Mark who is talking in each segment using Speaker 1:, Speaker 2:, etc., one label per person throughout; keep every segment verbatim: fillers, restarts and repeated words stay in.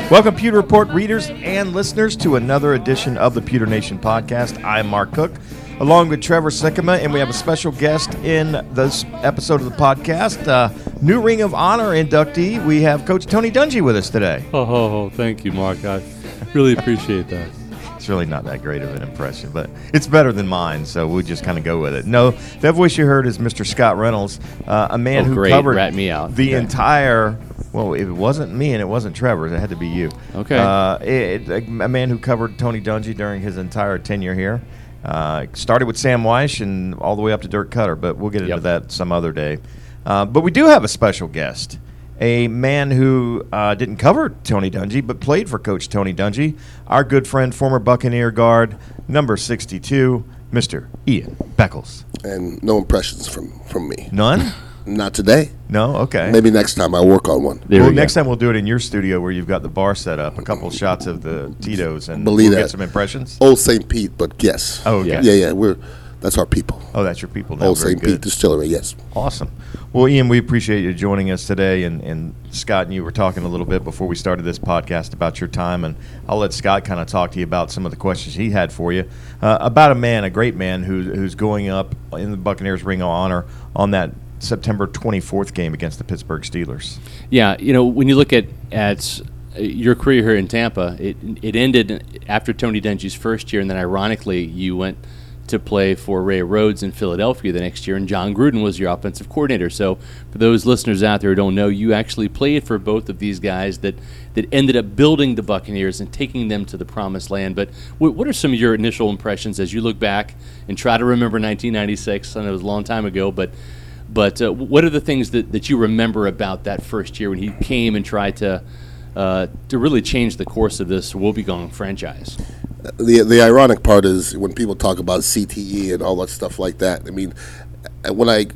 Speaker 1: Welcome, Pewter Report readers and listeners, to another edition of the Pewter Nation podcast. I'm Mark Cook, along with Trevor Sikkema, and we have a special guest in this episode of the podcast. Uh, new Ring of Honor inductee, we have Coach Tony Dungy with us today.
Speaker 2: Oh, oh, oh, thank you, Mark. I really appreciate that.
Speaker 1: It's really not that great of an impression, but it's better than mine, so we'll just kind of go with it. No, that voice you heard is Mister Scott Reynolds, uh, a man
Speaker 2: oh,
Speaker 1: who
Speaker 2: great.
Speaker 1: covered
Speaker 2: Rat me out.
Speaker 1: the
Speaker 2: okay.
Speaker 1: entire... Well, it wasn't me and it wasn't Trevor. It had to be you.
Speaker 2: Okay.
Speaker 1: Uh, it, a man who covered Tony Dungy during his entire tenure here. Uh, started with Sam Weish and all the way up to Dirk Cutter, but we'll get into
Speaker 2: yep.
Speaker 1: that some other day. Uh, but we do have a special guest, a man who uh, didn't cover Tony Dungy but played for Coach Tony Dungy, our good friend, former Buccaneer guard, number sixty-two, Mister Ian Beckles.
Speaker 3: And no impressions from, from me.
Speaker 1: None?
Speaker 3: Not today.
Speaker 1: No? Okay.
Speaker 3: Maybe next time I'll work on one.
Speaker 2: There
Speaker 1: well,
Speaker 2: we
Speaker 1: next
Speaker 2: go.
Speaker 1: time we'll do it in your studio where you've got the bar set up, a couple shots of the Tito's, and
Speaker 3: Believe
Speaker 1: we'll
Speaker 3: that.
Speaker 1: get some impressions.
Speaker 3: Old Saint Pete, but yes.
Speaker 1: Oh, okay.
Speaker 3: Yeah, yeah. We're that's our people.
Speaker 1: Oh, that's your people now.
Speaker 3: Old
Speaker 1: Very
Speaker 3: Saint
Speaker 1: good.
Speaker 3: Pete Distillery, yes.
Speaker 1: Awesome. Well, Ian, we appreciate you joining us today. And, and Scott and you were talking a little bit before we started this podcast about your time. And I'll let Scott kind of talk to you about some of the questions he had for you uh, about a man, a great man who, who's going up in the Buccaneers Ring of Honor on that September twenty-fourth game against the Pittsburgh Steelers.
Speaker 2: Yeah, you know, when you look at, at your career here in Tampa, it it ended after Tony Dungy's first year, and then ironically you went to play for Ray Rhodes in Philadelphia the next year, and John Gruden was your offensive coordinator. So for those listeners out there who don't know, you actually played for both of these guys that, that ended up building the Buccaneers and taking them to the promised land. But what, what are some of your initial impressions as you look back and try to remember nineteen ninety-six? I know it was a long time ago, but But uh, what are the things that, that you remember about that first year when he came and tried to uh, to really change the course of this woebegone franchise?
Speaker 3: The the ironic part is when people talk about C T E and all that stuff like that. I mean, when I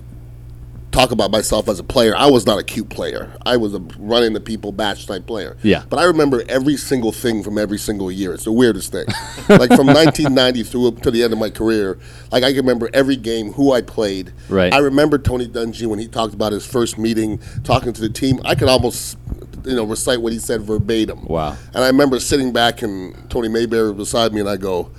Speaker 3: talk about myself as a player, I was not a cute player. I was a running the people batch type player.
Speaker 2: Yeah.
Speaker 3: But I remember every single thing from every single year. It's the weirdest thing. Like from nineteen ninety through up to the end of my career, like I can remember every game, who I played.
Speaker 2: Right.
Speaker 3: I remember Tony Dungy when he talked about his first meeting, talking to the team. I could almost, you know, recite what he said verbatim.
Speaker 2: Wow.
Speaker 3: And I remember sitting back and Tony Mayberry beside me, and I go,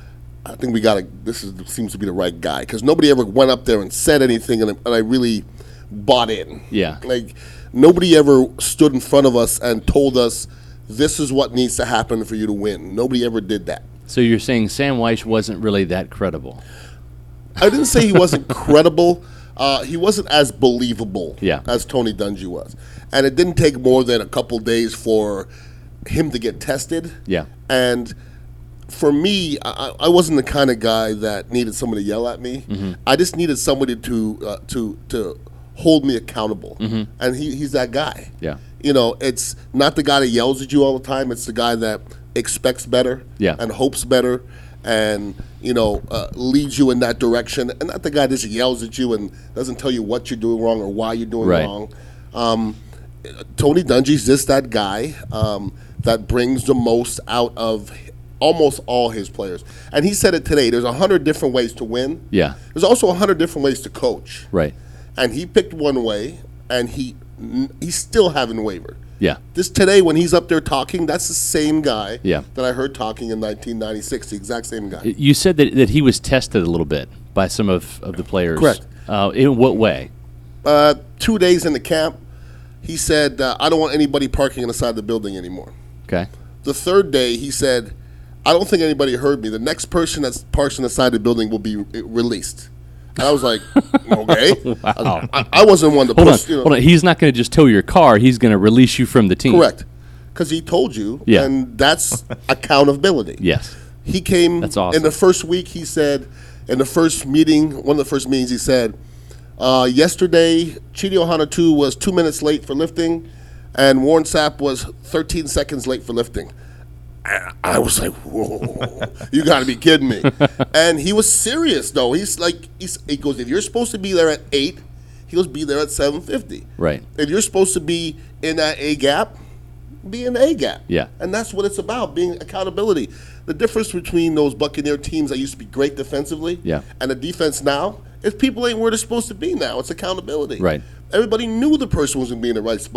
Speaker 3: I think we got to, this is, seems to be the right guy. Because nobody ever went up there and said anything, and, and I really bought in.
Speaker 2: Yeah.
Speaker 3: Like, nobody ever stood in front of us and told us, this is what needs to happen for you to win. Nobody ever did that.
Speaker 2: So you're saying Sam Weish wasn't really that credible?
Speaker 3: I didn't say he wasn't credible. Uh, he wasn't as believable
Speaker 2: Yeah.
Speaker 3: as Tony Dungy was. And it didn't take more than a couple days for him to get tested.
Speaker 2: Yeah.
Speaker 3: And for me, I, I wasn't the kind of guy that needed somebody to yell at me.
Speaker 2: Mm-hmm.
Speaker 3: I just needed somebody to uh, to to hold me accountable,
Speaker 2: Mm-hmm.
Speaker 3: and he, he's that guy.
Speaker 2: Yeah.
Speaker 3: You know, it's not the guy that yells at you all the time. It's the guy that expects better,
Speaker 2: Yeah.
Speaker 3: and hopes better, and you know uh, leads you in that direction. And not the guy that just yells at you and doesn't tell you what you're doing wrong or why you're doing
Speaker 2: Right.
Speaker 3: wrong. Um, Tony Dungy's just that guy um, that brings the most out of almost all his players. And he said it today, there's a hundred different ways to win.
Speaker 2: Yeah.
Speaker 3: There's also a hundred different ways to coach.
Speaker 2: Right.
Speaker 3: And he picked one way, and he he still haven't wavered.
Speaker 2: Yeah.
Speaker 3: This today, when he's up there talking, that's the same guy
Speaker 2: Yeah.
Speaker 3: that I heard talking in nineteen ninety-six, the exact same guy.
Speaker 2: You said that, that he was tested a little bit by some of, of the players.
Speaker 3: Correct.
Speaker 2: Uh, in what way?
Speaker 3: Uh, two days in the camp, he said, uh, I don't want anybody parking on the side of the building anymore.
Speaker 2: Okay.
Speaker 3: The third day, he said, I don't think anybody heard me. The next person that parks on the side of the building will be re- released. And I was like, okay.
Speaker 2: Wow.
Speaker 3: I, I wasn't one to
Speaker 2: Hold on.
Speaker 3: push. You know,
Speaker 2: Hold on. He's not going to just tow your car. He's going to release you from the team.
Speaker 3: correct. Because he told you,
Speaker 2: Yeah.
Speaker 3: and that's accountability.
Speaker 2: Yes.
Speaker 3: He came
Speaker 2: That's awesome.
Speaker 3: in the first week. He said, in the first meeting, one of the first meetings, he said, uh, yesterday, Chidi Ohana-two was two minutes late for lifting, and Warren Sapp was thirteen seconds late for lifting. I, I was like, whoa, you got to be kidding me. And he was serious, though. He's like, he's, he goes, if you're supposed to be there at eight, he goes, be there at seven fifty.
Speaker 2: Right.
Speaker 3: If you're supposed to be in that A gap, be in the A gap.
Speaker 2: Yeah.
Speaker 3: And that's what it's about, being accountability. The difference between those Buccaneer teams that used to be great defensively
Speaker 2: Yeah.
Speaker 3: and the defense now is people ain't where they're supposed to be now. It's accountability.
Speaker 2: Right.
Speaker 3: Everybody knew the person was going to be in the right spot.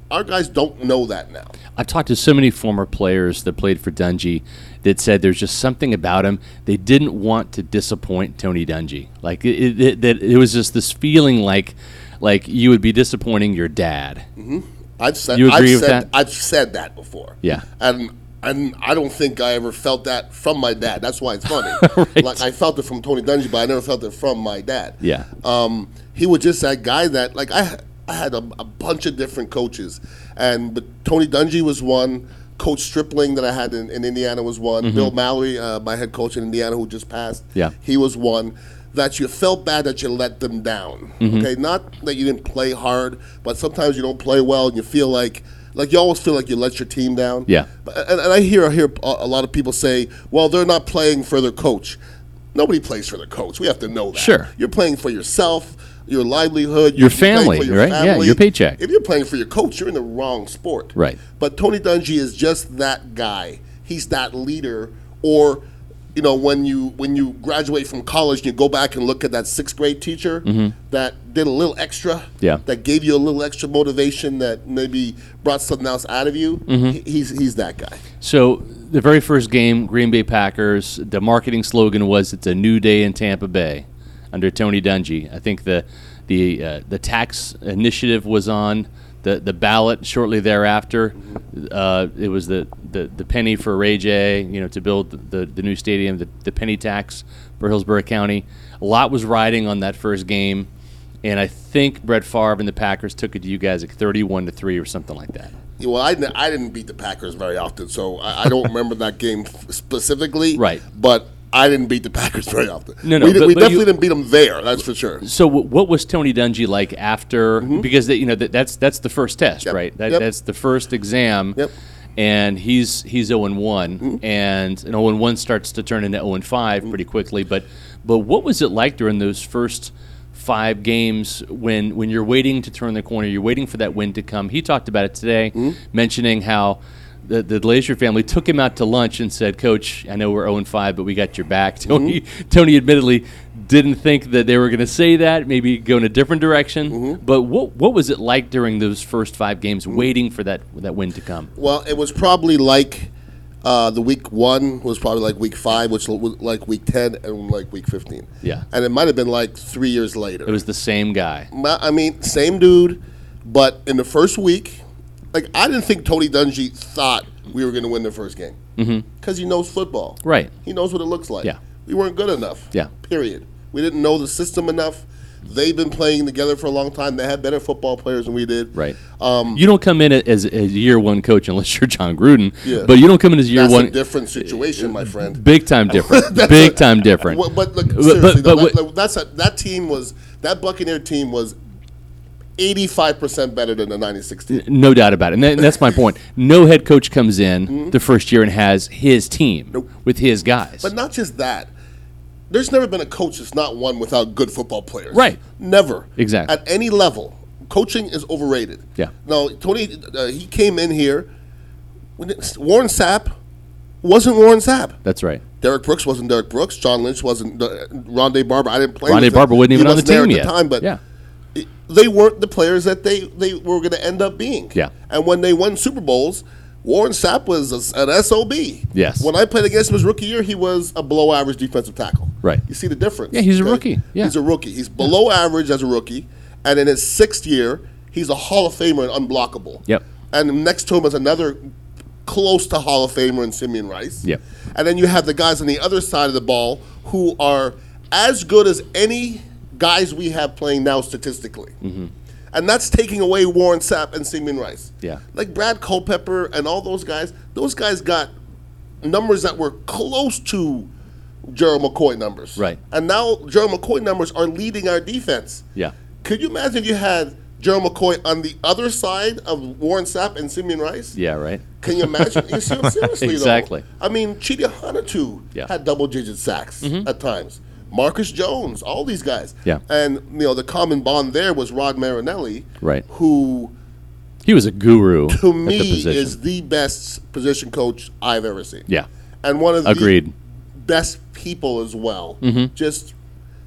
Speaker 3: our guys don't know that now.
Speaker 2: I've talked to so many former players that played for Dungy that said there's just something about him. They didn't want to disappoint Tony Dungy. Like it, it, it, it was just this feeling like, like you would be disappointing your dad.
Speaker 3: Mm-hmm. I've said,
Speaker 2: You agree
Speaker 3: I've
Speaker 2: with
Speaker 3: said,
Speaker 2: that?
Speaker 3: I've said that before.
Speaker 2: Yeah.
Speaker 3: And and I don't think I ever felt that from my dad. That's why it's funny.
Speaker 2: Right.
Speaker 3: Like I felt it from Tony Dungy, but I never felt it from my dad.
Speaker 2: Yeah.
Speaker 3: Um, he was just that guy that like I I had a, a bunch of different coaches, and but Tony Dungy was one. Coach Stripling that I had in, in Indiana was one.
Speaker 2: Mm-hmm.
Speaker 3: Bill Mallory, uh, my head coach in Indiana, who just passed.
Speaker 2: Yeah.
Speaker 3: He was one. That you felt bad that you let them down.
Speaker 2: Mm-hmm.
Speaker 3: Okay, not that you didn't play hard, but sometimes you don't play well, and you feel like like you always feel like you let your team down.
Speaker 2: Yeah.
Speaker 3: But, and, and I hear I hear a, a lot of people say, "Well, they're not playing for their coach." Nobody plays for their coach. We have to know that.
Speaker 2: Sure.
Speaker 3: You're playing for yourself, your livelihood,
Speaker 2: Your
Speaker 3: you're playing
Speaker 2: family,
Speaker 3: for your
Speaker 2: right? Yeah,
Speaker 3: family.
Speaker 2: your paycheck.
Speaker 3: If you're playing for your coach, you're in the wrong sport.
Speaker 2: Right.
Speaker 3: But Tony Dungy is just that guy. He's that leader. Or, you know, when you when you graduate from college and you go back and look at that sixth grade teacher that did a little extra,
Speaker 2: Mm-hmm. Yeah.
Speaker 3: that gave you a little extra motivation, that maybe brought something else out of you,
Speaker 2: Mm-hmm.
Speaker 3: he- he's he's that guy.
Speaker 2: So the very first game, Green Bay Packers, the marketing slogan was "It's a new day in Tampa Bay," under Tony Dungy. I think the the uh, the tax initiative was on the, the ballot shortly thereafter. Uh, it was the, the, the penny for Ray J, you know, to build the, the new stadium, the, the penny tax for Hillsborough County. A lot was riding on that first game, and I think Brett Favre and the Packers took it to you guys like thirty-one to three or something like that.
Speaker 3: Well, I, didn't- I didn't beat the Packers very often, so I, I don't remember that game f- specifically.
Speaker 2: Right.
Speaker 3: But I didn't beat the Packers very often.
Speaker 2: No, no,
Speaker 3: we, did-
Speaker 2: but-
Speaker 3: we
Speaker 2: but
Speaker 3: definitely
Speaker 2: you-
Speaker 3: didn't beat them there. That's for sure.
Speaker 2: So w- what was Tony Dungy like after?
Speaker 3: Mm-hmm.
Speaker 2: Because that, you know that, that's that's the first test,
Speaker 3: Yep.
Speaker 2: right? That,
Speaker 3: Yep.
Speaker 2: That's the first exam.
Speaker 3: Yep.
Speaker 2: And he's he's zero and one,
Speaker 3: Mm-hmm.
Speaker 2: and an zero and one starts to turn into zero and five pretty quickly. But but what was it like during those first five games when when you're waiting to turn the corner, you're waiting for that win to come? He talked about it today,
Speaker 3: Mm-hmm.
Speaker 2: mentioning how the the Glazier family took him out to lunch and said, "Coach, I know we're zero and five, but we got your back." Tony
Speaker 3: Mm-hmm.
Speaker 2: Tony admittedly didn't think that they were going to say that, maybe go in a different direction.
Speaker 3: Mm-hmm.
Speaker 2: But what what was it like during those first five games, waiting for that that win to come?
Speaker 3: Well, it was probably like uh, the week one was probably like week five, which was like week ten, and like week fifteen.
Speaker 2: Yeah.
Speaker 3: And it might have been like three years later.
Speaker 2: It was the same guy.
Speaker 3: Ma- I mean, same dude, but in the first week, like I didn't think Tony Dungy thought we were going to win the first game because he knows football.
Speaker 2: Right.
Speaker 3: He knows what it looks like.
Speaker 2: Yeah.
Speaker 3: We weren't good enough.
Speaker 2: Yeah.
Speaker 3: Period. We didn't know the system enough. They've been playing together for a long time. They had better football players than we did.
Speaker 2: Right.
Speaker 3: Um,
Speaker 2: You don't come in as a year one coach unless you're John Gruden.
Speaker 3: Yeah.
Speaker 2: But you don't come in as year
Speaker 3: that's
Speaker 2: one.
Speaker 3: a different situation, my friend.
Speaker 2: Big time different. Big time different.
Speaker 3: Well, but look,
Speaker 2: But-
Speaker 3: seriously,
Speaker 2: but-
Speaker 3: though,
Speaker 2: but
Speaker 3: that, like, that's a, that team was that Buccaneer team was eighty-five percent better than the ninety-six team.
Speaker 2: No doubt about it. And, that, and that's my point. No head coach comes in the first year and has his team
Speaker 3: Mm-hmm. Nope.
Speaker 2: with his guys.
Speaker 3: But not just that. There's never been a coach that's not won without good football players.
Speaker 2: Right.
Speaker 3: Never.
Speaker 2: Exactly.
Speaker 3: At any level, coaching is overrated.
Speaker 2: Yeah.
Speaker 3: Now, Tony, uh, he came in here. When it, Warren Sapp wasn't Warren Sapp.
Speaker 2: That's right.
Speaker 3: Derek Brooks wasn't Derek Brooks. John Lynch wasn't. Uh, Rondé Barber. I didn't play.
Speaker 2: Rondé
Speaker 3: with him.
Speaker 2: Barber wasn't
Speaker 3: He
Speaker 2: even on the
Speaker 3: there
Speaker 2: team
Speaker 3: at
Speaker 2: yet.
Speaker 3: the time, but
Speaker 2: Yeah.
Speaker 3: it- they weren't the players that they, they were going to end up being.
Speaker 2: Yeah.
Speaker 3: And when they won Super Bowls, Warren Sapp was a, an S O B.
Speaker 2: Yes.
Speaker 3: When I played against him his rookie year, he was a below average defensive tackle.
Speaker 2: Right.
Speaker 3: You see the difference?
Speaker 2: Yeah, he's a rookie. Yeah.
Speaker 3: He's a rookie. He's below average as a rookie. And in his sixth year, he's a Hall of Famer and unblockable.
Speaker 2: Yep.
Speaker 3: And next to him is another close to Hall of Famer in Simeon Rice.
Speaker 2: Yep.
Speaker 3: And then you have the guys on the other side of the ball who are as good as any guys we have playing now statistically. Mm-hmm. And that's taking away Warren Sapp and Simeon Rice.
Speaker 2: Yeah.
Speaker 3: Like Brad Culpepper and all those guys, those guys got numbers that were close to Gerald McCoy numbers.
Speaker 2: Right.
Speaker 3: And now Gerald McCoy numbers are leading our defense.
Speaker 2: Yeah.
Speaker 3: Could you imagine if you had Gerald McCoy on the other side of Warren Sapp and Simeon Rice?
Speaker 2: Yeah, right.
Speaker 3: Can you imagine? You see, seriously,
Speaker 2: Exactly.
Speaker 3: though. I mean, Chidi Hanatu
Speaker 2: Yeah.
Speaker 3: had double-digit sacks at times. Marcus Jones, all these guys.
Speaker 2: Yeah.
Speaker 3: And, you know, the common bond there was Rod Marinelli,
Speaker 2: Right.
Speaker 3: who,
Speaker 2: He was a guru
Speaker 3: to
Speaker 2: at the
Speaker 3: me,
Speaker 2: position.
Speaker 3: is the best position coach I've ever seen.
Speaker 2: Yeah.
Speaker 3: And one of
Speaker 2: Agreed.
Speaker 3: the best people as well.
Speaker 2: Mm-hmm.
Speaker 3: Just,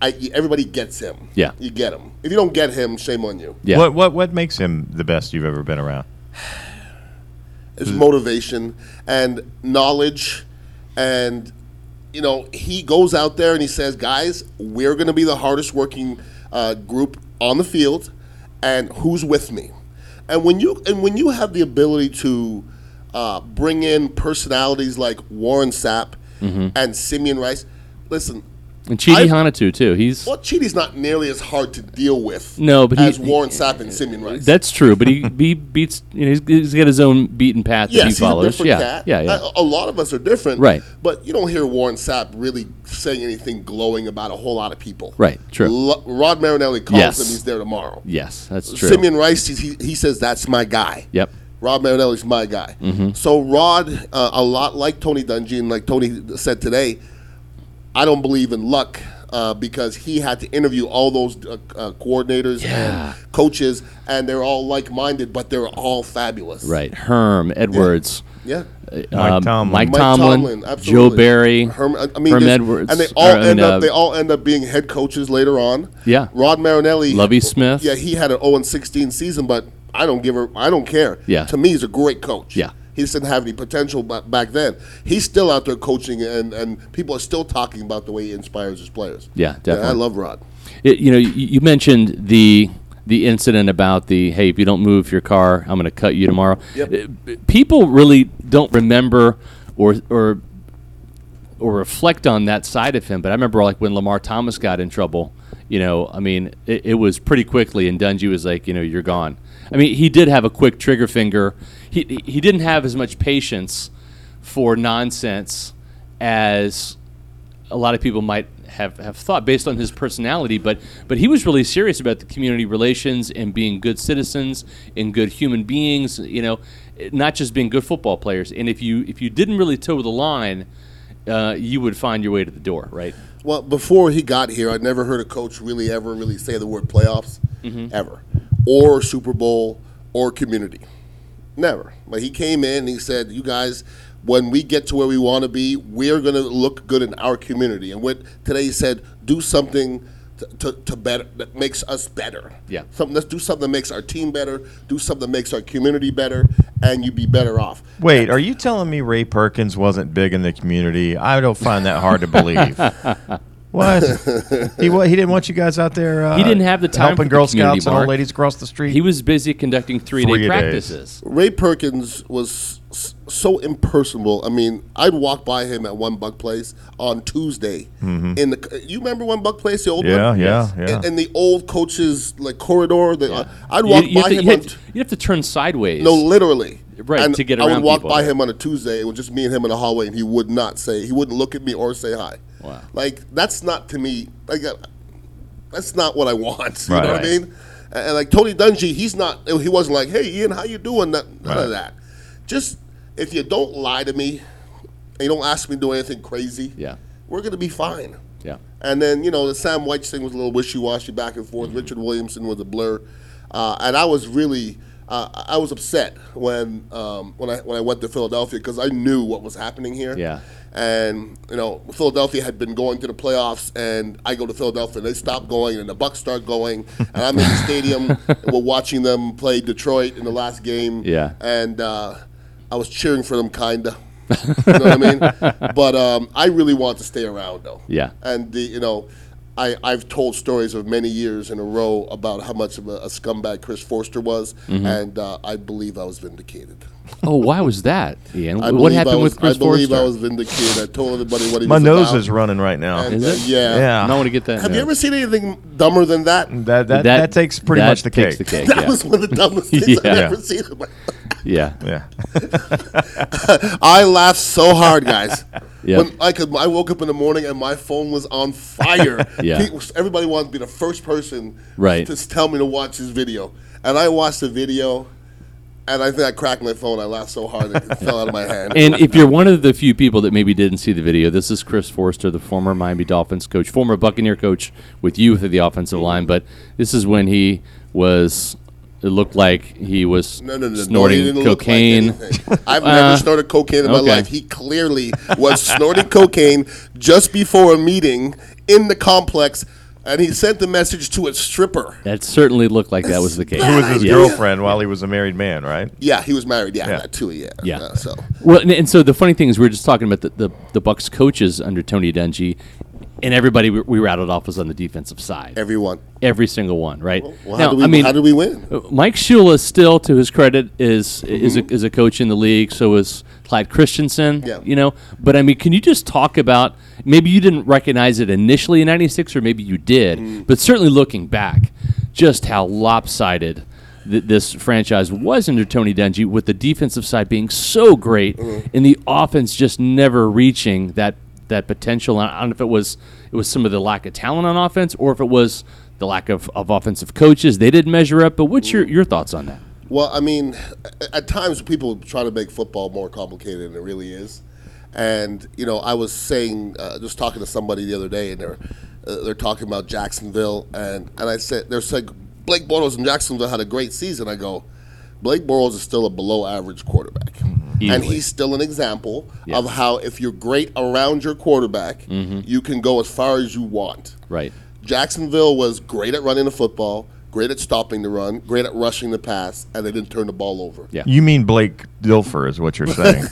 Speaker 3: I, everybody gets him.
Speaker 2: Yeah.
Speaker 3: You get him. If you don't get him, shame on you.
Speaker 2: Yeah.
Speaker 1: What what what makes him the best you've ever been around?
Speaker 3: It's motivation and knowledge, and you know he goes out there and he says, "Guys, we're going to be the hardest working uh, group on the field, and who's with me?" And when you and when you have the ability to uh, bring in personalities like Warren Sapp
Speaker 2: Mm-hmm.
Speaker 3: and Simeon Rice, listen.
Speaker 2: And Chidi
Speaker 3: I-
Speaker 2: Hanatu too. He's
Speaker 3: Well, Chidi's not nearly as hard to deal with.
Speaker 2: No, but he-
Speaker 3: as Warren Sapp and Simeon Rice.
Speaker 2: that's true, but he he beats. You know, he's, he's got his own beaten path that
Speaker 3: Yes,
Speaker 2: he
Speaker 3: he's
Speaker 2: follows.
Speaker 3: a different
Speaker 2: yeah,
Speaker 3: cat.
Speaker 2: yeah, yeah.
Speaker 3: A, a lot of us are different.
Speaker 2: Right.
Speaker 3: But you don't hear Warren Sapp really saying anything glowing about a whole lot of people.
Speaker 2: Right, true.
Speaker 3: Lo- Rod Marinelli calls
Speaker 2: Yes.
Speaker 3: him, he's there tomorrow.
Speaker 2: Yes, that's true.
Speaker 3: Simeon Rice, he, he says, that's my guy.
Speaker 2: Yep.
Speaker 3: Rod Marinelli's my guy.
Speaker 2: Mm-hmm.
Speaker 3: So Rod, uh, a lot like Tony Dungy, and like Tony said today, I don't believe in luck. Uh, because he had to interview all those uh, uh, coordinators
Speaker 2: Yeah.
Speaker 3: and coaches, and they're all like-minded, but they're all fabulous.
Speaker 2: Right. Herm Edwards.
Speaker 3: Yeah.
Speaker 1: Mike
Speaker 2: um,
Speaker 1: Tomlin.
Speaker 2: Mike
Speaker 3: Mike
Speaker 2: Tomlin,
Speaker 3: Tomlin,
Speaker 2: Joe
Speaker 3: absolutely.
Speaker 2: Barry,
Speaker 3: Herm, I mean,
Speaker 2: Herm
Speaker 3: there's-
Speaker 2: Edwards,
Speaker 3: and they all
Speaker 2: or, I
Speaker 3: end
Speaker 2: mean,
Speaker 3: up.
Speaker 2: uh,
Speaker 3: They all end up being head coaches later on.
Speaker 2: Yeah.
Speaker 3: Rod Marinelli,
Speaker 2: Lovie Smith.
Speaker 3: Yeah, he had an oh and sixteen season, but I don't give her. I don't care.
Speaker 2: Yeah.
Speaker 3: To me, he's a great coach.
Speaker 2: Yeah.
Speaker 3: He just didn't have any potential ba- back then. He's still out there coaching, and, and people are still talking about the way he inspires his players.
Speaker 2: Yeah, definitely.
Speaker 3: I love Rod.
Speaker 2: It, you know, you, you mentioned the the incident about the hey, if you don't move your car, I'm going to cut you tomorrow.
Speaker 3: Yep.
Speaker 2: Uh, People really don't remember or or or reflect on that side of him. But I remember like when Lamar Thomas got in trouble. You know, I mean, it, it was pretty quickly, and Dungy was like, you know, you're gone. I mean, he did have a quick trigger finger. He he didn't have as much patience for nonsense as a lot of people might have, have thought based on his personality, but but he was really serious about the community relations and being good citizens and good human beings, you know, not just being good football players. And if you if you didn't really toe the line, uh, you would find your way to the door, right?
Speaker 3: Well, before he got here, I'd never heard a coach really ever really say the word playoffs, ever, or Super Bowl, or community. Never. But he came in and he said, you guys, when we get to where we want to be, we're going to look good in our community. And what today he said, do something to, to, to better that makes us better.
Speaker 2: Yeah.
Speaker 3: Something, let's do something that makes our team better, do something that makes our community better, and you'd be better off.
Speaker 1: Wait, are you telling me Ray Perkins wasn't big in the community? I don't find that hard to believe. What? He wa- he didn't want you guys out there. Uh,
Speaker 2: He didn't have the time
Speaker 1: helping
Speaker 2: for the
Speaker 1: Girl
Speaker 2: community,
Speaker 1: Scouts and old
Speaker 2: Mark.
Speaker 1: ladies across the street.
Speaker 2: He was busy conducting three-day
Speaker 1: Three days.
Speaker 2: practices.
Speaker 3: Ray Perkins was s- so impersonal. I mean, I'd walk by him at One Buck Place on Tuesday. In the, you remember One Buck Place, the old
Speaker 1: yeah,
Speaker 3: one?
Speaker 1: yeah,
Speaker 2: Yes.
Speaker 1: yeah.
Speaker 3: In, in the old coach's like corridor. The,
Speaker 2: Yeah.
Speaker 3: I'd
Speaker 2: You-
Speaker 3: walk
Speaker 2: you have
Speaker 3: by
Speaker 2: to-
Speaker 3: him
Speaker 2: you
Speaker 3: on.
Speaker 2: have to- You'd have to turn sideways.
Speaker 3: No, literally.
Speaker 2: Right,
Speaker 3: And
Speaker 2: to get
Speaker 3: I
Speaker 2: around
Speaker 3: would walk
Speaker 2: people.
Speaker 3: by him on a Tuesday. It was just me and him in the hallway, and he would not say. He wouldn't look at me or say hi.
Speaker 2: Wow.
Speaker 3: Like that's not to me. Like uh, that's not what I want. You
Speaker 1: Right,
Speaker 3: know what I
Speaker 1: right.
Speaker 3: mean? And, and like Tony Dungy, he's not. He wasn't like, "Hey, Ian, how you doing?" None, none
Speaker 1: Right.
Speaker 3: of that. Just if you don't lie to me, and you don't ask me to do anything crazy,
Speaker 2: Yeah.
Speaker 3: we're gonna be fine.
Speaker 2: Yeah.
Speaker 3: And then, you know, the Sam White thing was a little wishy-washy back and forth. Richard Williamson was a blur. Uh, and I was really, uh, I was upset when um, when I when I went to Philadelphia because I knew what was happening here.
Speaker 2: Yeah.
Speaker 3: And, you know, Philadelphia had been going to the playoffs, and I go to Philadelphia, and they stop going, and the Bucks start going. And I'm in the stadium, and we're watching them play Detroit in the last game.
Speaker 2: Yeah.
Speaker 3: And uh, I was cheering for them, kind of. You know what I mean? But um, I really want to stay around, though.
Speaker 2: Yeah.
Speaker 3: And the you know, I I've told stories of many years in a row about how much of a, a scumbag Chris Forster was,
Speaker 2: Mm-hmm.
Speaker 3: and uh, I believe I was vindicated.
Speaker 2: Oh, why was that, Ian?
Speaker 3: I
Speaker 2: what
Speaker 3: believe
Speaker 2: happened
Speaker 3: I was,
Speaker 2: with Chris
Speaker 3: I believe
Speaker 2: Forster?
Speaker 3: I was vindicated. I told everybody what he
Speaker 1: My
Speaker 3: was
Speaker 1: nose
Speaker 3: about.
Speaker 1: is running right now.
Speaker 3: And,
Speaker 2: Is
Speaker 3: uh,
Speaker 2: it?
Speaker 3: yeah.
Speaker 1: Yeah.
Speaker 2: I don't want to get that.
Speaker 3: Have
Speaker 2: no.
Speaker 3: you ever seen anything dumber than that?
Speaker 1: That, that that takes pretty
Speaker 2: that
Speaker 1: much the
Speaker 2: takes
Speaker 1: cake.
Speaker 2: the cake.
Speaker 3: That
Speaker 2: yeah.
Speaker 3: was one of the dumbest things
Speaker 2: Yeah.
Speaker 3: I've ever seen. in my-
Speaker 2: yeah.
Speaker 1: Yeah.
Speaker 3: I laughed so hard, guys.
Speaker 2: Yeah.
Speaker 3: When I could, I woke up in the morning and my phone was on fire.
Speaker 2: Yeah.
Speaker 3: People, everybody wanted to be the first person
Speaker 2: Right.
Speaker 3: to tell me to watch this video, and I watched the video, and I think I cracked my phone. I laughed so hard it fell out of my hand.
Speaker 2: And if you're one of the few people that maybe didn't see the video, this is Chris Forster, the former Miami Dolphins coach, former Buccaneer coach with you for the offensive line. But this is when he was. It looked like he was
Speaker 3: No, no, no, no.
Speaker 2: snorting
Speaker 3: he didn't look like
Speaker 2: cocaine.
Speaker 3: anything. I've
Speaker 2: Uh,
Speaker 3: never snorted cocaine in my
Speaker 2: okay.
Speaker 3: life. He clearly was snorting cocaine just before a meeting in the complex, And he sent the message to a stripper.
Speaker 2: That certainly looked like that was the case.
Speaker 1: Who was his
Speaker 2: Yeah.
Speaker 1: girlfriend while he was a married man, right?
Speaker 3: Yeah, he was married. Yeah,
Speaker 1: Yeah.
Speaker 3: that too. Yeah.
Speaker 2: Yeah.
Speaker 3: Uh, so
Speaker 2: Well, and, and so the funny thing is, we were just talking about the, the, the Bucks coaches under Tony Dungy, and everybody we, we rattled off was on the defensive side.
Speaker 3: everyone.
Speaker 2: Every single one, right?
Speaker 3: Well,
Speaker 2: now,
Speaker 3: how do we?
Speaker 2: I mean,
Speaker 3: how do we win?
Speaker 2: uh, Mike Shula still, to his credit, is is
Speaker 3: Mm-hmm.
Speaker 2: a, is a coach in the league. So is Clyde Christensen.
Speaker 3: Yeah.
Speaker 2: You know, but I mean, can you just talk about? Maybe you didn't recognize it initially in ninety-six, or maybe you did.
Speaker 3: Mm-hmm.
Speaker 2: But certainly looking back, just how lopsided th- this franchise was under Tony Dungy, with the defensive side being so great
Speaker 3: Mm-hmm.
Speaker 2: and the offense just never reaching that that potential. I don't know if it was it was some of the lack of talent on offense, or if it was the lack of, of offensive coaches. They didn't measure up. But what's your, your thoughts on that?
Speaker 3: Well, I mean, a- at times people try to make football more complicated than it really is. And you know, I was saying, uh, just talking to somebody the other day, and they're uh, they're talking about Jacksonville, and, and I said, they're saying Blake Bortles in Jacksonville had a great season. I go, Blake Bortles is still a below average quarterback, and
Speaker 2: Easily.
Speaker 3: he's still an example
Speaker 2: Yeah.
Speaker 3: of how if you're great around your quarterback, you can go as far as you want.
Speaker 2: Right.
Speaker 3: Jacksonville was great at running the football, great at stopping the run, great at rushing the pass, and they didn't turn the ball over.
Speaker 2: Yeah.
Speaker 1: You mean Blake Dilfer is what you're saying?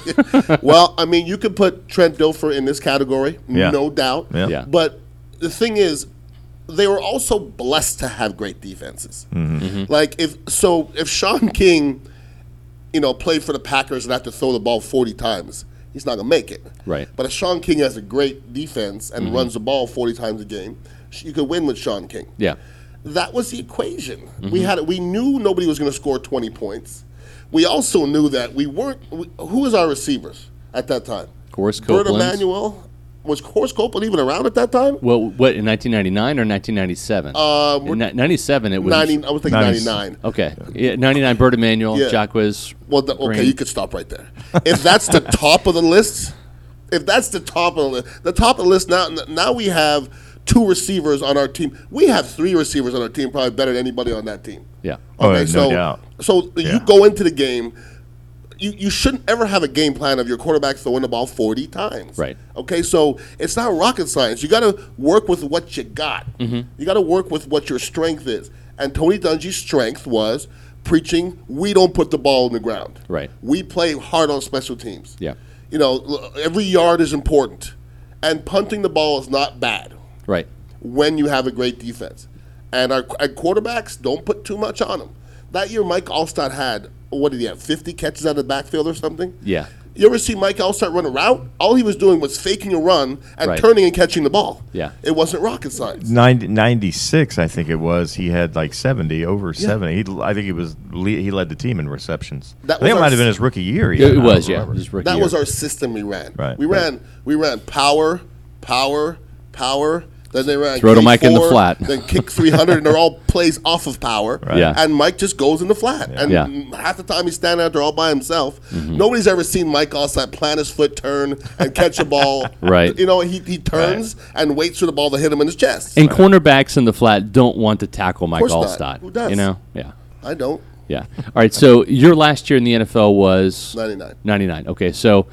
Speaker 3: Well, I mean, you could put Trent Dilfer in this category,
Speaker 1: Yeah.
Speaker 3: no doubt.
Speaker 1: Yeah.
Speaker 2: Yeah.
Speaker 3: But the thing is, they were also blessed to have great defenses. Like if so, if Sean King, you know, played for the Packers and had to throw the ball forty times, he's not gonna make it.
Speaker 2: Right.
Speaker 3: But if Sean King has a great defense and runs the ball forty times a game, you could win with Sean King.
Speaker 2: Yeah.
Speaker 3: That was the equation. We had we knew nobody was going to score twenty points. We also knew that we weren't. We, who was our receivers at that time?
Speaker 2: Horace
Speaker 3: Bert
Speaker 2: Copeland.
Speaker 3: Emmanuel. Was Horace Copeland even around at that time?
Speaker 2: Well, what, in nineteen ninety-nine or nineteen ninety-seven?
Speaker 3: Uh,
Speaker 2: in ni- ninety-seven, it was.
Speaker 3: ninety. I was thinking
Speaker 1: ninety-
Speaker 3: ninety-nine.
Speaker 2: Okay. Yeah, ninety-nine, Bert Emanuel,
Speaker 3: Yeah.
Speaker 2: Jacquez.
Speaker 3: Well, the, okay,
Speaker 2: Green.
Speaker 3: you could stop right there. If that's the top of the list, if that's the top of the list, the top of the list now. Now we have two receivers on our team. We have three receivers on our team, probably better than anybody on that team.
Speaker 2: Yeah.
Speaker 1: Oh,
Speaker 3: Okay,
Speaker 1: no
Speaker 3: so
Speaker 1: doubt.
Speaker 3: so
Speaker 1: Yeah.
Speaker 3: you go into the game. You, you shouldn't ever have a game plan of your quarterback throwing the ball forty times.
Speaker 2: Right.
Speaker 3: Okay, so it's not rocket science. You got to work with what you got.
Speaker 2: Mm-hmm.
Speaker 3: You got to work with what your strength is. And Tony Dungy's strength was preaching, we don't put the ball on the ground.
Speaker 2: Right.
Speaker 3: We play hard on special teams.
Speaker 2: Yeah.
Speaker 3: You know, l- every yard is important. And punting the ball is not bad
Speaker 2: Right.
Speaker 3: when you have a great defense. And our, our quarterbacks, don't put too much on them. That year, Mike Allstott had, what did he have, fifty catches out of the backfield or something?
Speaker 2: Yeah.
Speaker 3: You ever see Mike Allstott run a route? All he was doing was faking a run and
Speaker 2: Right.
Speaker 3: turning and catching the ball.
Speaker 2: Yeah.
Speaker 3: It wasn't rocket science.
Speaker 1: ninety, ninety-six, I think it was. He had like seventy, over seventy. He, I think he was le- he led the team in receptions.
Speaker 3: That
Speaker 1: I think
Speaker 3: was
Speaker 1: it might
Speaker 3: our
Speaker 1: have been
Speaker 3: s-
Speaker 1: his rookie year.
Speaker 2: It,
Speaker 1: even.
Speaker 2: it
Speaker 1: I don't
Speaker 2: was, yeah.
Speaker 1: remember.
Speaker 2: It was rookie
Speaker 3: That
Speaker 2: year.
Speaker 3: was our system we ran.
Speaker 1: Right,
Speaker 3: We
Speaker 1: right.
Speaker 3: ran we ran power, power, power. Then they ran
Speaker 2: Throw to
Speaker 3: kick
Speaker 2: Mike in the
Speaker 3: four,
Speaker 2: flat.
Speaker 3: Then kick three hundred, and they're all plays off of power.
Speaker 1: Right.
Speaker 2: Yeah.
Speaker 3: And Mike just goes in the flat. And
Speaker 2: Yeah.
Speaker 3: half the time he's standing out there all by himself.
Speaker 2: Mm-hmm.
Speaker 3: Nobody's ever seen Mike Allstott plant his foot, turn, and catch a ball.
Speaker 2: Right.
Speaker 3: You know, he, he turns and waits for the ball to hit him in his chest.
Speaker 2: And cornerbacks in the flat don't want to tackle Mike
Speaker 3: course not.
Speaker 2: Allstott.
Speaker 3: Who does?
Speaker 2: You know? Yeah.
Speaker 3: I don't.
Speaker 2: Yeah. All right. So your last year in the N F L was
Speaker 3: ninety-nine.
Speaker 2: ninety-nine. Okay. So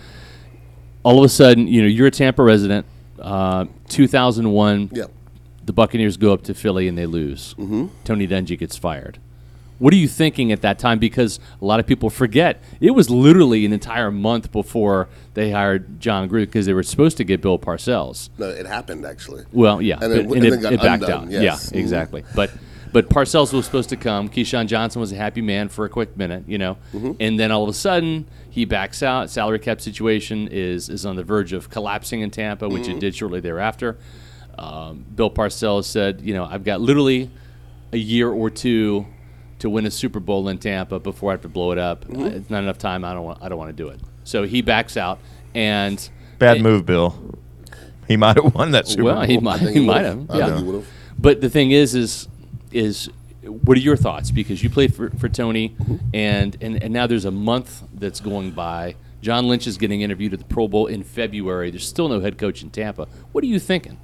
Speaker 2: all of a sudden, you know, you're a Tampa resident. Uh, two thousand one,
Speaker 3: Yeah.
Speaker 2: the Buccaneers go up to Philly and they lose. Mm-hmm. Tony Dungy gets fired. What are you thinking at that time? Because a lot of people forget it was literally an entire month before they hired John Gruden, because they were supposed to get Bill Parcells.
Speaker 3: No, it happened actually.
Speaker 2: Well, yeah,
Speaker 3: And then-
Speaker 2: but-
Speaker 3: and
Speaker 2: it,
Speaker 3: then got
Speaker 2: it backed
Speaker 3: undone,
Speaker 2: out.
Speaker 3: yes.
Speaker 2: Yeah, exactly. But but Parcells was supposed to come. Keyshawn Johnson was a happy man for a quick minute, you know,
Speaker 3: Mm-hmm.
Speaker 2: and then all of a sudden he backs out. Salary cap situation is is on the verge of collapsing in Tampa, which
Speaker 3: Mm-hmm.
Speaker 2: it did shortly thereafter. Um, Bill Parcells said, you know, I've got literally a year or two to win a Super Bowl in Tampa before I have to blow it up.
Speaker 3: Mm-hmm.
Speaker 2: Uh, It's not enough time. I don't want. I don't want to do it. So he backs out, and
Speaker 1: Bad
Speaker 2: it-
Speaker 1: move, Bill. He might have won that Super
Speaker 2: well,
Speaker 1: Bowl.
Speaker 2: he might.
Speaker 3: think
Speaker 2: He
Speaker 3: he
Speaker 2: might
Speaker 3: would've.
Speaker 2: have.
Speaker 3: I
Speaker 2: Yeah.
Speaker 3: think he would've.
Speaker 2: But the thing is, is, is, what are your thoughts? Because you played for, for Tony,
Speaker 3: Mm-hmm.
Speaker 2: and, and and now there's a month that's going by. John Lynch is getting interviewed at the Pro Bowl in February. There's still no head coach in Tampa. What are you thinking?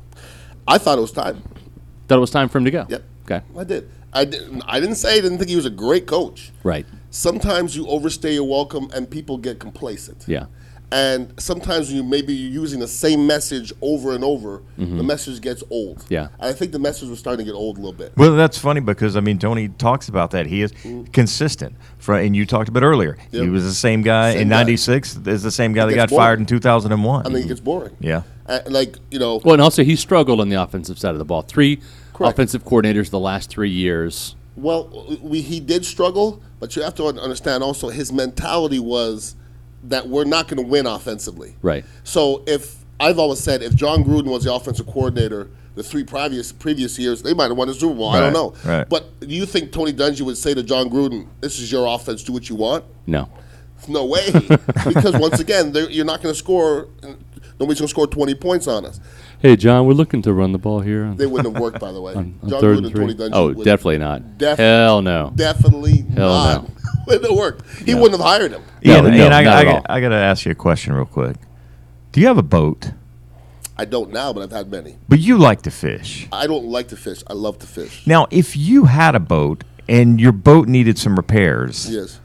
Speaker 3: I thought it was time.
Speaker 2: Thought it was time for him to go.
Speaker 3: Yep.
Speaker 2: Okay.
Speaker 3: I did. I didn't. I didn't say I didn't think he was a great coach.
Speaker 2: Right.
Speaker 3: Sometimes you overstay your welcome and people get complacent.
Speaker 2: Yeah.
Speaker 3: And sometimes you maybe you're using the same message over and over, mm-hmm. the message gets old.
Speaker 2: Yeah.
Speaker 3: And I think the message was starting to get old a little bit.
Speaker 1: Well, that's funny because, I mean, Tony talks about that. He is mm. consistent. For, and you talked about earlier. Yep. He was the same guy same in ninety-six is the same guy that got boring. fired in two thousand one.
Speaker 3: I think it gets boring.
Speaker 1: Yeah.
Speaker 3: Uh, like, you know.
Speaker 2: Well, and also he struggled on the offensive side of the ball. Three
Speaker 3: Correct.
Speaker 2: offensive coordinators the last three years.
Speaker 3: Well, we, he did struggle, but you have to understand also his mentality was that we're not going to win offensively.
Speaker 2: Right.
Speaker 3: So if I've always said if John Gruden was the offensive coordinator the three previous previous years, they might have won the Super Bowl.
Speaker 1: Right,
Speaker 3: I don't know.
Speaker 1: right.
Speaker 3: But do you think Tony Dungy would say to John Gruden, "This is your offense. Do what you want"?
Speaker 2: No.
Speaker 3: No way. Because once again, you're not going to score. Nobody's going to score twenty points on us.
Speaker 2: Hey, John, we're looking to run the ball here.
Speaker 3: They wouldn't have worked, by the way.
Speaker 2: on, on
Speaker 3: John
Speaker 2: third
Speaker 3: Gruden
Speaker 2: and three.
Speaker 3: Tony Dungy
Speaker 2: Oh,
Speaker 3: would-
Speaker 2: definitely not.
Speaker 3: Def-
Speaker 2: Hell no.
Speaker 3: Definitely
Speaker 2: Hell
Speaker 3: not.
Speaker 2: no.
Speaker 3: Wouldn't have worked. He
Speaker 2: No.
Speaker 3: wouldn't have hired him.
Speaker 1: Ian,
Speaker 2: No,
Speaker 1: Ian,
Speaker 2: no,
Speaker 1: I,
Speaker 2: not
Speaker 1: I,
Speaker 2: at
Speaker 1: got-
Speaker 2: all.
Speaker 1: I got to ask you a question real quick. Do you have a boat?
Speaker 3: I don't now, but I've had many.
Speaker 1: But you like to fish.
Speaker 3: I don't like to fish. I love to fish.
Speaker 1: Now, if you had a boat and your boat needed some repairs,
Speaker 3: Yes.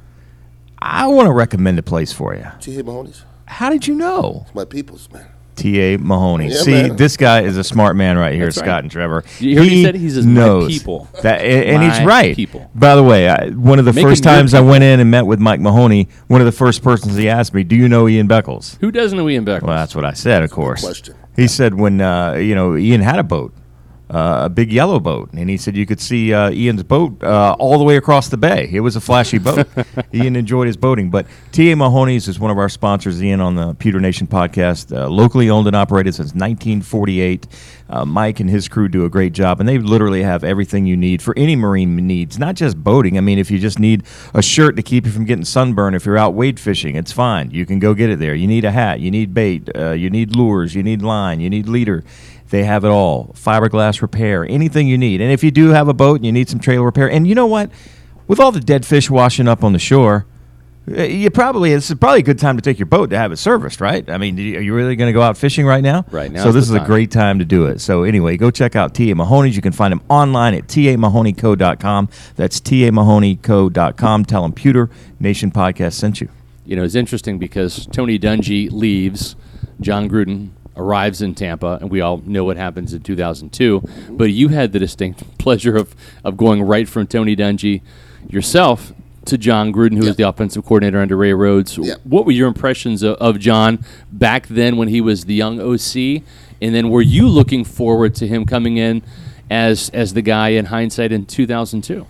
Speaker 1: I want to recommend a place for you.
Speaker 3: T A Mahoney's.
Speaker 1: How did you know?
Speaker 3: My people's, man.
Speaker 1: T A. Mahoney.
Speaker 3: Yeah,
Speaker 1: See,
Speaker 3: man.
Speaker 1: this guy is a smart man right here,
Speaker 2: That's
Speaker 1: Scott
Speaker 2: right.
Speaker 1: and Trevor.
Speaker 2: You heard he said he says, "My
Speaker 1: knows
Speaker 2: people."
Speaker 1: That, and and he's
Speaker 2: My
Speaker 1: right.
Speaker 2: people.
Speaker 1: By the way, I, one of the
Speaker 2: Make
Speaker 1: first
Speaker 2: him your
Speaker 1: times I
Speaker 2: people.
Speaker 1: went in and met with Mike Mahoney, one of the first persons he asked me, "Do you know Ian Beckles?"
Speaker 2: Who doesn't know Ian Beckles?
Speaker 1: Well, that's what I said, of course.
Speaker 3: question.
Speaker 1: He said when uh, you know Ian had a boat, uh, a big yellow boat, and he said you could see uh, Ian's boat uh, all the way across the bay. It was a flashy boat. Ian enjoyed his boating. But T A. Mahoney's is one of our sponsors, Ian, on the Pewter Nation podcast, uh, locally owned and operated since nineteen forty-eight. Uh, Mike and his crew do a great job, and they literally have everything you need for any marine needs, not just boating. I mean, if you just need a shirt to keep you from getting sunburn, if you're out wade fishing, it's fine. You can go get it there. You need a hat, you need bait, uh, you need lures, you need line, you need leader. They have it all. Fiberglass repair, anything you need. And if you do have a boat and you need some trailer repair, and you know what? With all the dead fish washing up on the shore, uh, you probably it's probably a good time to take your boat to have it serviced, right? I mean, are you really going to go out fishing right now?
Speaker 2: Right now
Speaker 1: So
Speaker 2: is
Speaker 1: this
Speaker 2: the
Speaker 1: is a
Speaker 2: time.
Speaker 1: great time to do it. So anyway, go check out T A. Mahoney's. You can find him online at T A Mahoney Co dot com. That's T A Mahoney Co dot com. Tell him Pewter Nation Podcast sent you.
Speaker 2: You know, it's interesting because Tony Dungy leaves, John Gruden arrives in Tampa, and we all know what happens in two thousand two. But you had the distinct pleasure of, of going right from Tony Dungy yourself to John Gruden, who
Speaker 3: Yeah.
Speaker 2: was the offensive coordinator under Ray Rhodes.
Speaker 3: Yeah.
Speaker 2: What were your impressions of, of John back then when he was the young O C? And then were you looking forward to him coming in as as the guy in hindsight in two thousand two?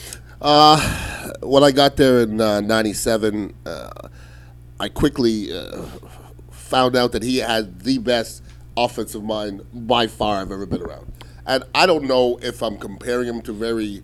Speaker 3: Uh, when I got there in uh, ninety-seven, uh, I quickly uh, found out that he had the best offensive mind by far I've ever been around. And I don't know if I'm comparing him to very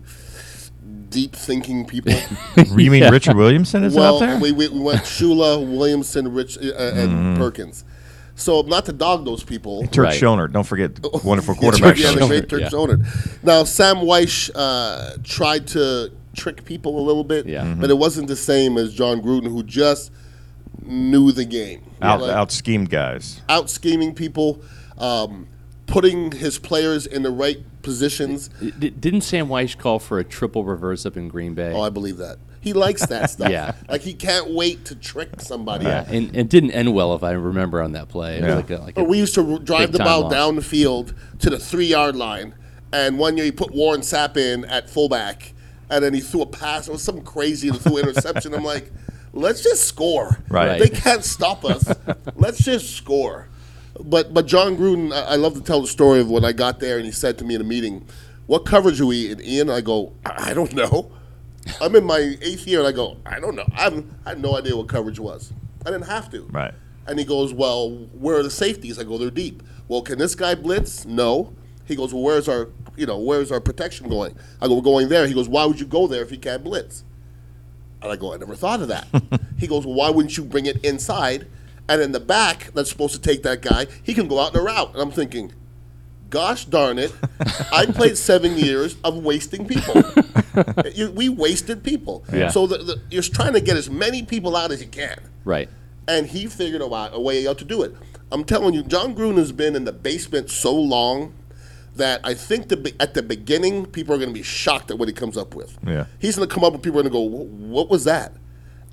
Speaker 3: deep thinking people.
Speaker 1: You mean
Speaker 2: Yeah.
Speaker 1: Richard Williamson is
Speaker 3: well,
Speaker 1: out there?
Speaker 3: we, we, we went Shula, Williamson, Rich, uh, and Perkins. So not to dog those people.
Speaker 1: Turk
Speaker 2: Right.
Speaker 1: Schoner. Don't forget the wonderful quarterback.
Speaker 3: Yeah, the
Speaker 1: Schoner.
Speaker 3: great Turk
Speaker 2: Yeah.
Speaker 3: Schoner. Now, Sam Weish uh, tried to trick people a little bit,
Speaker 2: Yeah. Mhm.
Speaker 3: but it wasn't the same as John Gruden, who just knew the game.
Speaker 1: Out,
Speaker 3: Like,
Speaker 1: out schemed guys.
Speaker 3: out scheming people, um, putting his players in the right positions.
Speaker 2: D- didn't Sam Weish call for a triple reverse up in Green Bay?
Speaker 3: Oh, I believe that. He likes that stuff.
Speaker 2: Yeah.
Speaker 3: Like he can't wait to trick somebody.
Speaker 2: Yeah, and it didn't end well, if I remember on that play. It was
Speaker 1: Yeah.
Speaker 2: like a, like
Speaker 3: Or
Speaker 2: a,
Speaker 3: we used to r- drive the
Speaker 2: big-time
Speaker 3: ball
Speaker 2: loss.
Speaker 3: down the field to the three-yard line, and one year he put Warren Sapp in at fullback, and then he threw a pass. It was something crazy. He threw an interception. I'm like, let's just score.
Speaker 1: Right.
Speaker 3: They can't stop us. Let's just score. But but John Gruden, I, I love to tell the story of when I got there, and he said to me in a meeting, "What coverage are we in, Ian?" I go, I, I don't know. I'm in my eighth year, and I go, I don't know. I'm, I had no idea what coverage was. I didn't have to.
Speaker 1: Right.
Speaker 3: And he goes, well, where are the safeties? I go, they're deep. Well, can this guy blitz? No. He goes, well, where's our, you know, where's our protection going? I go, we're going there. He goes, why would you go there if you can't blitz? And I go, I never thought of that. He goes, well, why wouldn't you bring it inside? And in the back, that's supposed to take that guy, he can go out in a route. And I'm thinking, gosh darn it, I played seven years of wasting people. You- we wasted people.
Speaker 2: Yeah.
Speaker 3: So the, the, you're trying to get as many people out as you can.
Speaker 2: right.
Speaker 3: And he figured a, way- a way out to do it. I'm telling you, John Gruden has been in the basement so long that I think the, be- at the beginning, people are going to be shocked at what he comes up with.
Speaker 1: Yeah.
Speaker 3: He's going to come up and people are going to go, "Wh- what was that?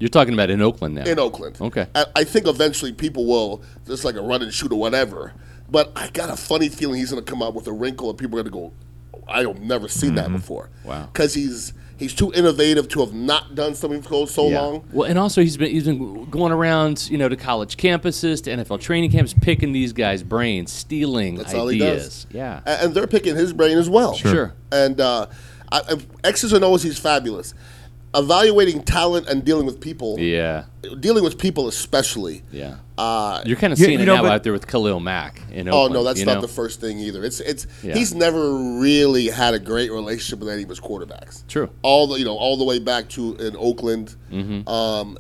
Speaker 2: You're talking about in Oakland now.
Speaker 3: In Oakland.
Speaker 2: Okay.
Speaker 3: I, I think eventually people will, just like a run and shoot or whatever. But I got a funny feeling he's going to come out with a wrinkle and people are going to go, I have never seen that before.
Speaker 2: Wow.
Speaker 3: Because he's he's too innovative to have not done something for so
Speaker 2: Yeah.
Speaker 3: long.
Speaker 2: Well, and also he's been he's been going around, you know, to college campuses, to N F L training camps, picking these guys' brains, stealing
Speaker 3: That's
Speaker 2: ideas.
Speaker 3: all he does.
Speaker 2: Yeah.
Speaker 3: A- And they're picking his brain as well.
Speaker 2: Sure. Sure.
Speaker 3: And uh, I, I- X's and O's, he's fabulous. Evaluating talent and dealing with people,
Speaker 2: Yeah.
Speaker 3: dealing with people especially.
Speaker 2: Yeah.
Speaker 3: Uh,
Speaker 2: You're kind of
Speaker 1: you-
Speaker 2: seeing
Speaker 1: you
Speaker 2: it
Speaker 1: know,
Speaker 2: now
Speaker 1: but-
Speaker 2: out there with Khalil Mack in
Speaker 3: oh
Speaker 2: Oakland.
Speaker 3: no, that's
Speaker 2: you
Speaker 3: not
Speaker 2: know?
Speaker 3: the first thing either. It's it's
Speaker 2: Yeah.
Speaker 3: he's never really had a great relationship with any of his quarterbacks.
Speaker 2: True.
Speaker 3: All the you know all the way back to in Oakland,
Speaker 2: Mm-hmm.
Speaker 3: um,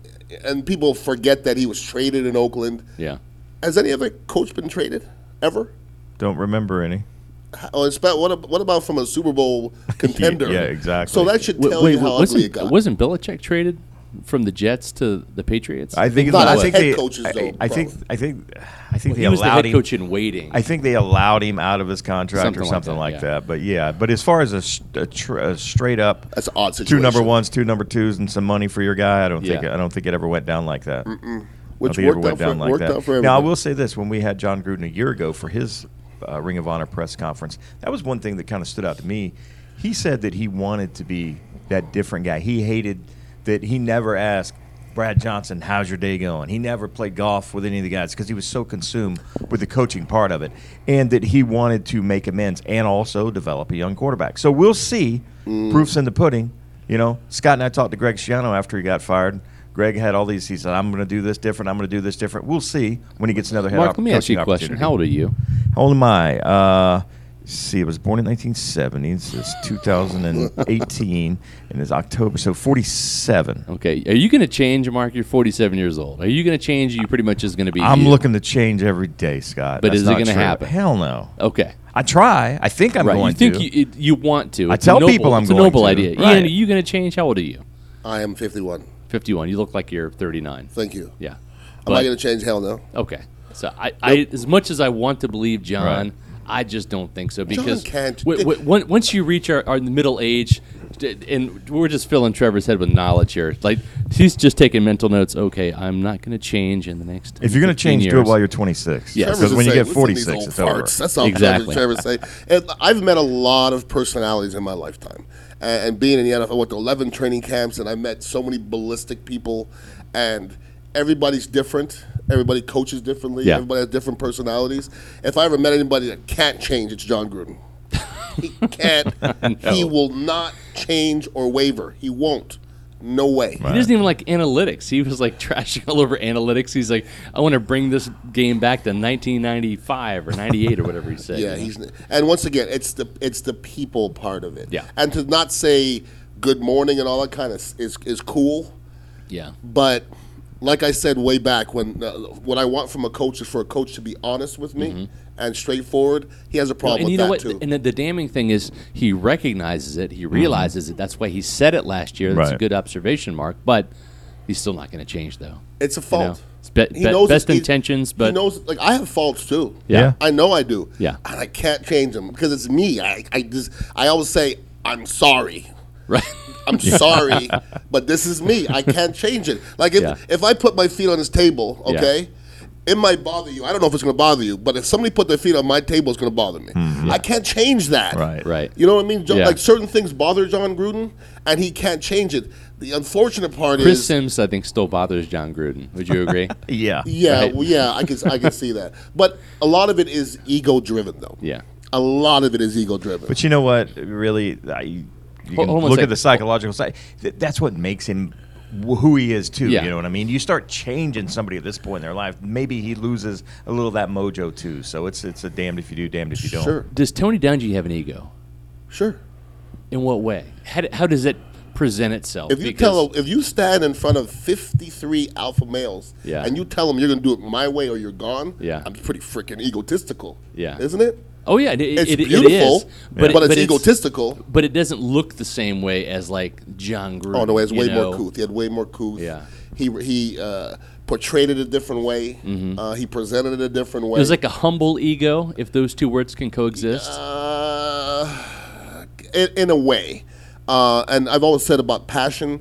Speaker 3: and people forget that he was traded in Oakland.
Speaker 2: Yeah.
Speaker 3: Has any other coach been traded ever?
Speaker 1: Don't remember any.
Speaker 3: Oh, it's about, what, ab- what about from a Super Bowl contender?
Speaker 1: Yeah, exactly.
Speaker 3: So that should
Speaker 2: Wait,
Speaker 3: tell
Speaker 2: wait,
Speaker 3: you how ugly
Speaker 2: wasn't,
Speaker 3: it got.
Speaker 2: wasn't Belichick traded from the Jets to the Patriots?
Speaker 1: I think.
Speaker 3: Not
Speaker 1: I
Speaker 3: as
Speaker 1: think
Speaker 3: head
Speaker 1: they.
Speaker 3: coaches,
Speaker 1: I,
Speaker 3: though,
Speaker 1: I think.
Speaker 3: probably.
Speaker 1: I think. I think
Speaker 2: he
Speaker 1: they
Speaker 2: was the
Speaker 1: allowed
Speaker 2: head
Speaker 1: him.
Speaker 2: coach in waiting.
Speaker 1: I think they allowed him out of his contract
Speaker 2: Something
Speaker 1: or
Speaker 2: like
Speaker 1: something
Speaker 2: that,
Speaker 1: like
Speaker 2: yeah.
Speaker 1: that. But yeah, but as far as a, s- a tr- a straight up
Speaker 3: That's an odd
Speaker 1: two
Speaker 3: situation.
Speaker 1: number ones, two number twos, and some money for your guy, I don't think.
Speaker 2: Yeah.
Speaker 1: I don't think it ever went down like that.
Speaker 3: Which
Speaker 1: I think it ever
Speaker 3: worked
Speaker 1: went
Speaker 3: out for-
Speaker 1: down like
Speaker 3: worked
Speaker 1: that.
Speaker 3: out for
Speaker 1: Now I
Speaker 3: everybody.
Speaker 1: will say this: when we had John Gruden a year ago for his uh, Ring of Honor press conference, that was one thing that kind of stood out to me. He said that he wanted to be that different guy. He hated that he never asked Brad Johnson, how's your day going? He never played golf with any of the guys because he was so consumed with the coaching part of it, and that he wanted to make amends and also develop a young quarterback. So we'll see.
Speaker 3: Mm.
Speaker 1: Proof's in the pudding. You know, Scott and I talked to Greg Schiano after he got fired. Greg had all these. He said, I'm going to do this different. I'm going to do this different. We'll see when he gets another head
Speaker 2: Mark,
Speaker 1: op-
Speaker 2: let me ask you
Speaker 1: coaching
Speaker 2: a question.
Speaker 1: opportunity.
Speaker 2: How old are you?
Speaker 1: How old am I? Uh, see, I was born in nineteen seventy. This is two thousand eighteen, and it's October, so forty-seven.
Speaker 2: Okay. Are you going to change, Mark? You're forty-seven years old. Are you going to change? Or you pretty much just going to be
Speaker 1: I'm
Speaker 2: you?
Speaker 1: looking to change every day, Scott.
Speaker 2: But
Speaker 1: That's
Speaker 2: is it
Speaker 1: not
Speaker 2: gonna
Speaker 1: true.
Speaker 2: happen?
Speaker 1: Hell no.
Speaker 2: Okay.
Speaker 1: I try. I think I'm
Speaker 2: right.
Speaker 1: going
Speaker 2: You think
Speaker 1: to.
Speaker 2: you, it, you want to.
Speaker 1: I
Speaker 2: It's
Speaker 1: tell
Speaker 2: a noble,
Speaker 1: people I'm
Speaker 2: it's
Speaker 1: going
Speaker 2: a noble
Speaker 1: to.
Speaker 2: idea.
Speaker 1: Right.
Speaker 2: Ian, are you going to change? How old are you?
Speaker 3: I am fifty-one.
Speaker 2: fifty-one. You look like you're thirty-nine.
Speaker 3: Thank you.
Speaker 2: Yeah.
Speaker 3: Am
Speaker 2: But-
Speaker 3: I going to change? Hell no.
Speaker 2: Okay. So I, I, as much as I want to believe John,
Speaker 1: Right.
Speaker 2: I just don't think so because
Speaker 3: can't.
Speaker 2: w- w- on- once you reach our, our middle age, d- and we're just filling Trevor's head with knowledge here. Like he's just taking mental notes. Okay, I'm not going to change in the next.
Speaker 1: if you're going to
Speaker 2: fifteen
Speaker 1: change,
Speaker 2: years.
Speaker 1: do it while you're twenty-six.
Speaker 2: Yes.
Speaker 3: Trevor's
Speaker 1: Because
Speaker 3: the
Speaker 1: when you
Speaker 3: same.
Speaker 1: get
Speaker 3: Listen to
Speaker 1: forty-six,
Speaker 3: these old
Speaker 1: it's over.
Speaker 3: farts. That's all
Speaker 2: Exactly.
Speaker 3: Trevor, Trevor say. And I've met a lot of personalities in my lifetime, and, and being in the N F L, I went to eleven training camps, and I met so many ballistic people, and everybody's different. Everybody coaches differently.
Speaker 2: Yeah.
Speaker 3: Everybody has different personalities. If I ever met anybody that can't change, it's John Gruden. He can't. He will not change or waver. He won't. No way.
Speaker 2: He doesn't even like analytics. He was like trashing all over analytics. He's like, I want to bring this game back to nineteen ninety-five or ninety-eight or whatever he said.
Speaker 3: Yeah,
Speaker 2: you know?
Speaker 3: he's and once again, it's the it's the people part of it.
Speaker 2: Yeah.
Speaker 3: and to not say good morning and all that kind of is is cool,
Speaker 2: yeah.
Speaker 3: but like I said way back when uh, what I want from a coach is for a coach to be honest with me and straightforward. He has a problem
Speaker 2: and
Speaker 3: with
Speaker 2: you know
Speaker 3: that
Speaker 2: what?
Speaker 3: too.
Speaker 2: And the, the damning thing is he recognizes it. He realizes it. That's why he said it last year. That's a
Speaker 1: Right.
Speaker 2: good observation, Mark. But he's still not going to change, though.
Speaker 3: it's a
Speaker 2: You know?
Speaker 3: fault.
Speaker 2: It's be-
Speaker 3: He
Speaker 2: be-
Speaker 3: knows
Speaker 2: best
Speaker 3: he-
Speaker 2: intentions, but
Speaker 3: he knows. Like I have faults too.
Speaker 2: Yeah.
Speaker 3: I know I do.
Speaker 2: Yeah.
Speaker 3: and I can't change them because it's me. I I just I always say I'm sorry.
Speaker 2: right.
Speaker 3: I'm sorry, but this is me. I can't change it. Like if
Speaker 2: Yeah.
Speaker 3: if I put my feet on this table, okay, it might bother you. I don't know if it's going to bother you, but if somebody put their feet on my table, it's going to bother me. I can't change that.
Speaker 1: Right.
Speaker 2: Right.
Speaker 3: You know what I mean? Jo-
Speaker 2: Yeah.
Speaker 3: Like certain things bother John Gruden, and he can't change it. The unfortunate part
Speaker 2: Chris
Speaker 3: is,
Speaker 2: Sims, I think, still bothers John Gruden. Would you agree?
Speaker 1: Yeah.
Speaker 3: yeah,
Speaker 2: Right.
Speaker 3: well, yeah, I can I can see that. But a lot of it is ego driven, though.
Speaker 2: yeah.
Speaker 3: A lot of it is ego driven.
Speaker 1: But you know what? Really, I, you
Speaker 2: Hold-
Speaker 1: can
Speaker 2: hold on a
Speaker 1: look
Speaker 2: sec.
Speaker 1: at the psychological side. Th- That's what makes him wh- who he is, too.
Speaker 2: Yeah.
Speaker 1: You know what I mean? You start changing somebody at this point in their life, maybe he loses a little of that mojo, too. So it's it's a damned if you do, damned if you don't.
Speaker 3: Sure,
Speaker 2: Does Tony Dungy have an ego?
Speaker 3: sure.
Speaker 2: In what way? How, d- how does it present itself?
Speaker 3: If you
Speaker 2: Because-
Speaker 3: tell if you stand in front of fifty-three alpha males,
Speaker 2: Yeah.
Speaker 3: and you tell them you're going to do it my way or you're gone,
Speaker 2: Yeah.
Speaker 3: I'm pretty freaking egotistical.
Speaker 2: Yeah.
Speaker 3: isn't it?
Speaker 2: Oh yeah, it, it,
Speaker 3: It's
Speaker 2: it, it
Speaker 3: beautiful,
Speaker 2: is.
Speaker 3: but, it's egotistical.
Speaker 2: But it doesn't look the same way as like John Gruden.
Speaker 3: Oh no, it's
Speaker 2: you
Speaker 3: way
Speaker 2: know?
Speaker 3: more couth. He had way more couth.
Speaker 2: Yeah.
Speaker 3: He he uh, portrayed it a different way. Uh, he presented it a different way.
Speaker 2: There's like a humble ego, if those two words can coexist.
Speaker 3: Uh, in, in a way. Uh, and I've always said about passion,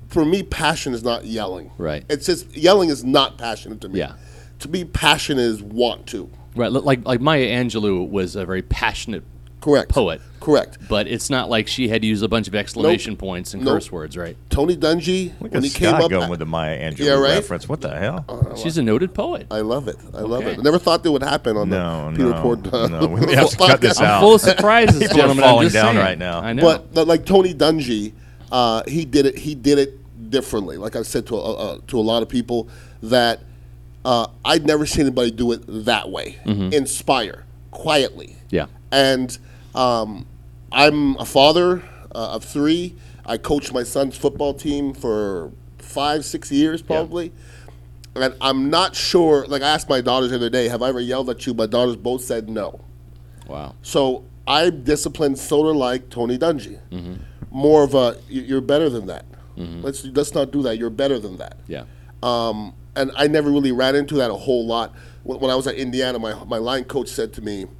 Speaker 3: for me, passion is not yelling.
Speaker 2: Right.
Speaker 3: It's just yelling is not passionate to me.
Speaker 2: Yeah.
Speaker 3: To me, passion is want to.
Speaker 2: Right, like like Maya Angelou was a very passionate
Speaker 3: Correct.
Speaker 2: poet,
Speaker 3: Correct.
Speaker 2: but it's not like she had to use a bunch of exclamation
Speaker 3: Nope.
Speaker 2: points and
Speaker 3: Nope.
Speaker 2: curse words, right?
Speaker 3: Tony Dungy,
Speaker 1: Look
Speaker 3: when
Speaker 1: at
Speaker 3: he
Speaker 1: Scott
Speaker 3: came up,
Speaker 1: going with the Maya Angelou
Speaker 3: Yeah, right?
Speaker 1: reference. What the hell?
Speaker 2: She's a noted poet.
Speaker 3: I love it. I love
Speaker 2: Okay.
Speaker 3: it. I never thought that would happen on
Speaker 1: No,
Speaker 3: the Peter
Speaker 1: no,
Speaker 3: Port. Uh,
Speaker 1: no. We have to cut this
Speaker 3: podcast.
Speaker 1: out.
Speaker 2: Full of surprises,
Speaker 1: People are
Speaker 2: gentlemen. I'm
Speaker 1: falling
Speaker 2: just
Speaker 1: down
Speaker 2: saying.
Speaker 1: right now.
Speaker 2: I know.
Speaker 3: But, but like Tony Dungy, uh, he did it. He did it differently. Like I said to a, uh, to a lot of people, that uh, I'd never seen anybody do it that way.
Speaker 2: Mm-hmm.
Speaker 3: Inspire quietly.
Speaker 2: yeah,
Speaker 3: And um, I'm a father uh, of three. I coached my son's football team for five, six years probably. And I'm not sure, like I asked my daughters the other day, have I ever yelled at you? My daughters both said no.
Speaker 2: wow.
Speaker 3: So I'm disciplined sort of like Tony Dungy.
Speaker 2: Mm-hmm.
Speaker 3: More of a, "You- you're better than that. Let's, let's not do that. You're better than that.
Speaker 2: Yeah,
Speaker 3: Um, and I never really ran into that a whole lot. When, when I was at Indiana, my, my line coach said to me,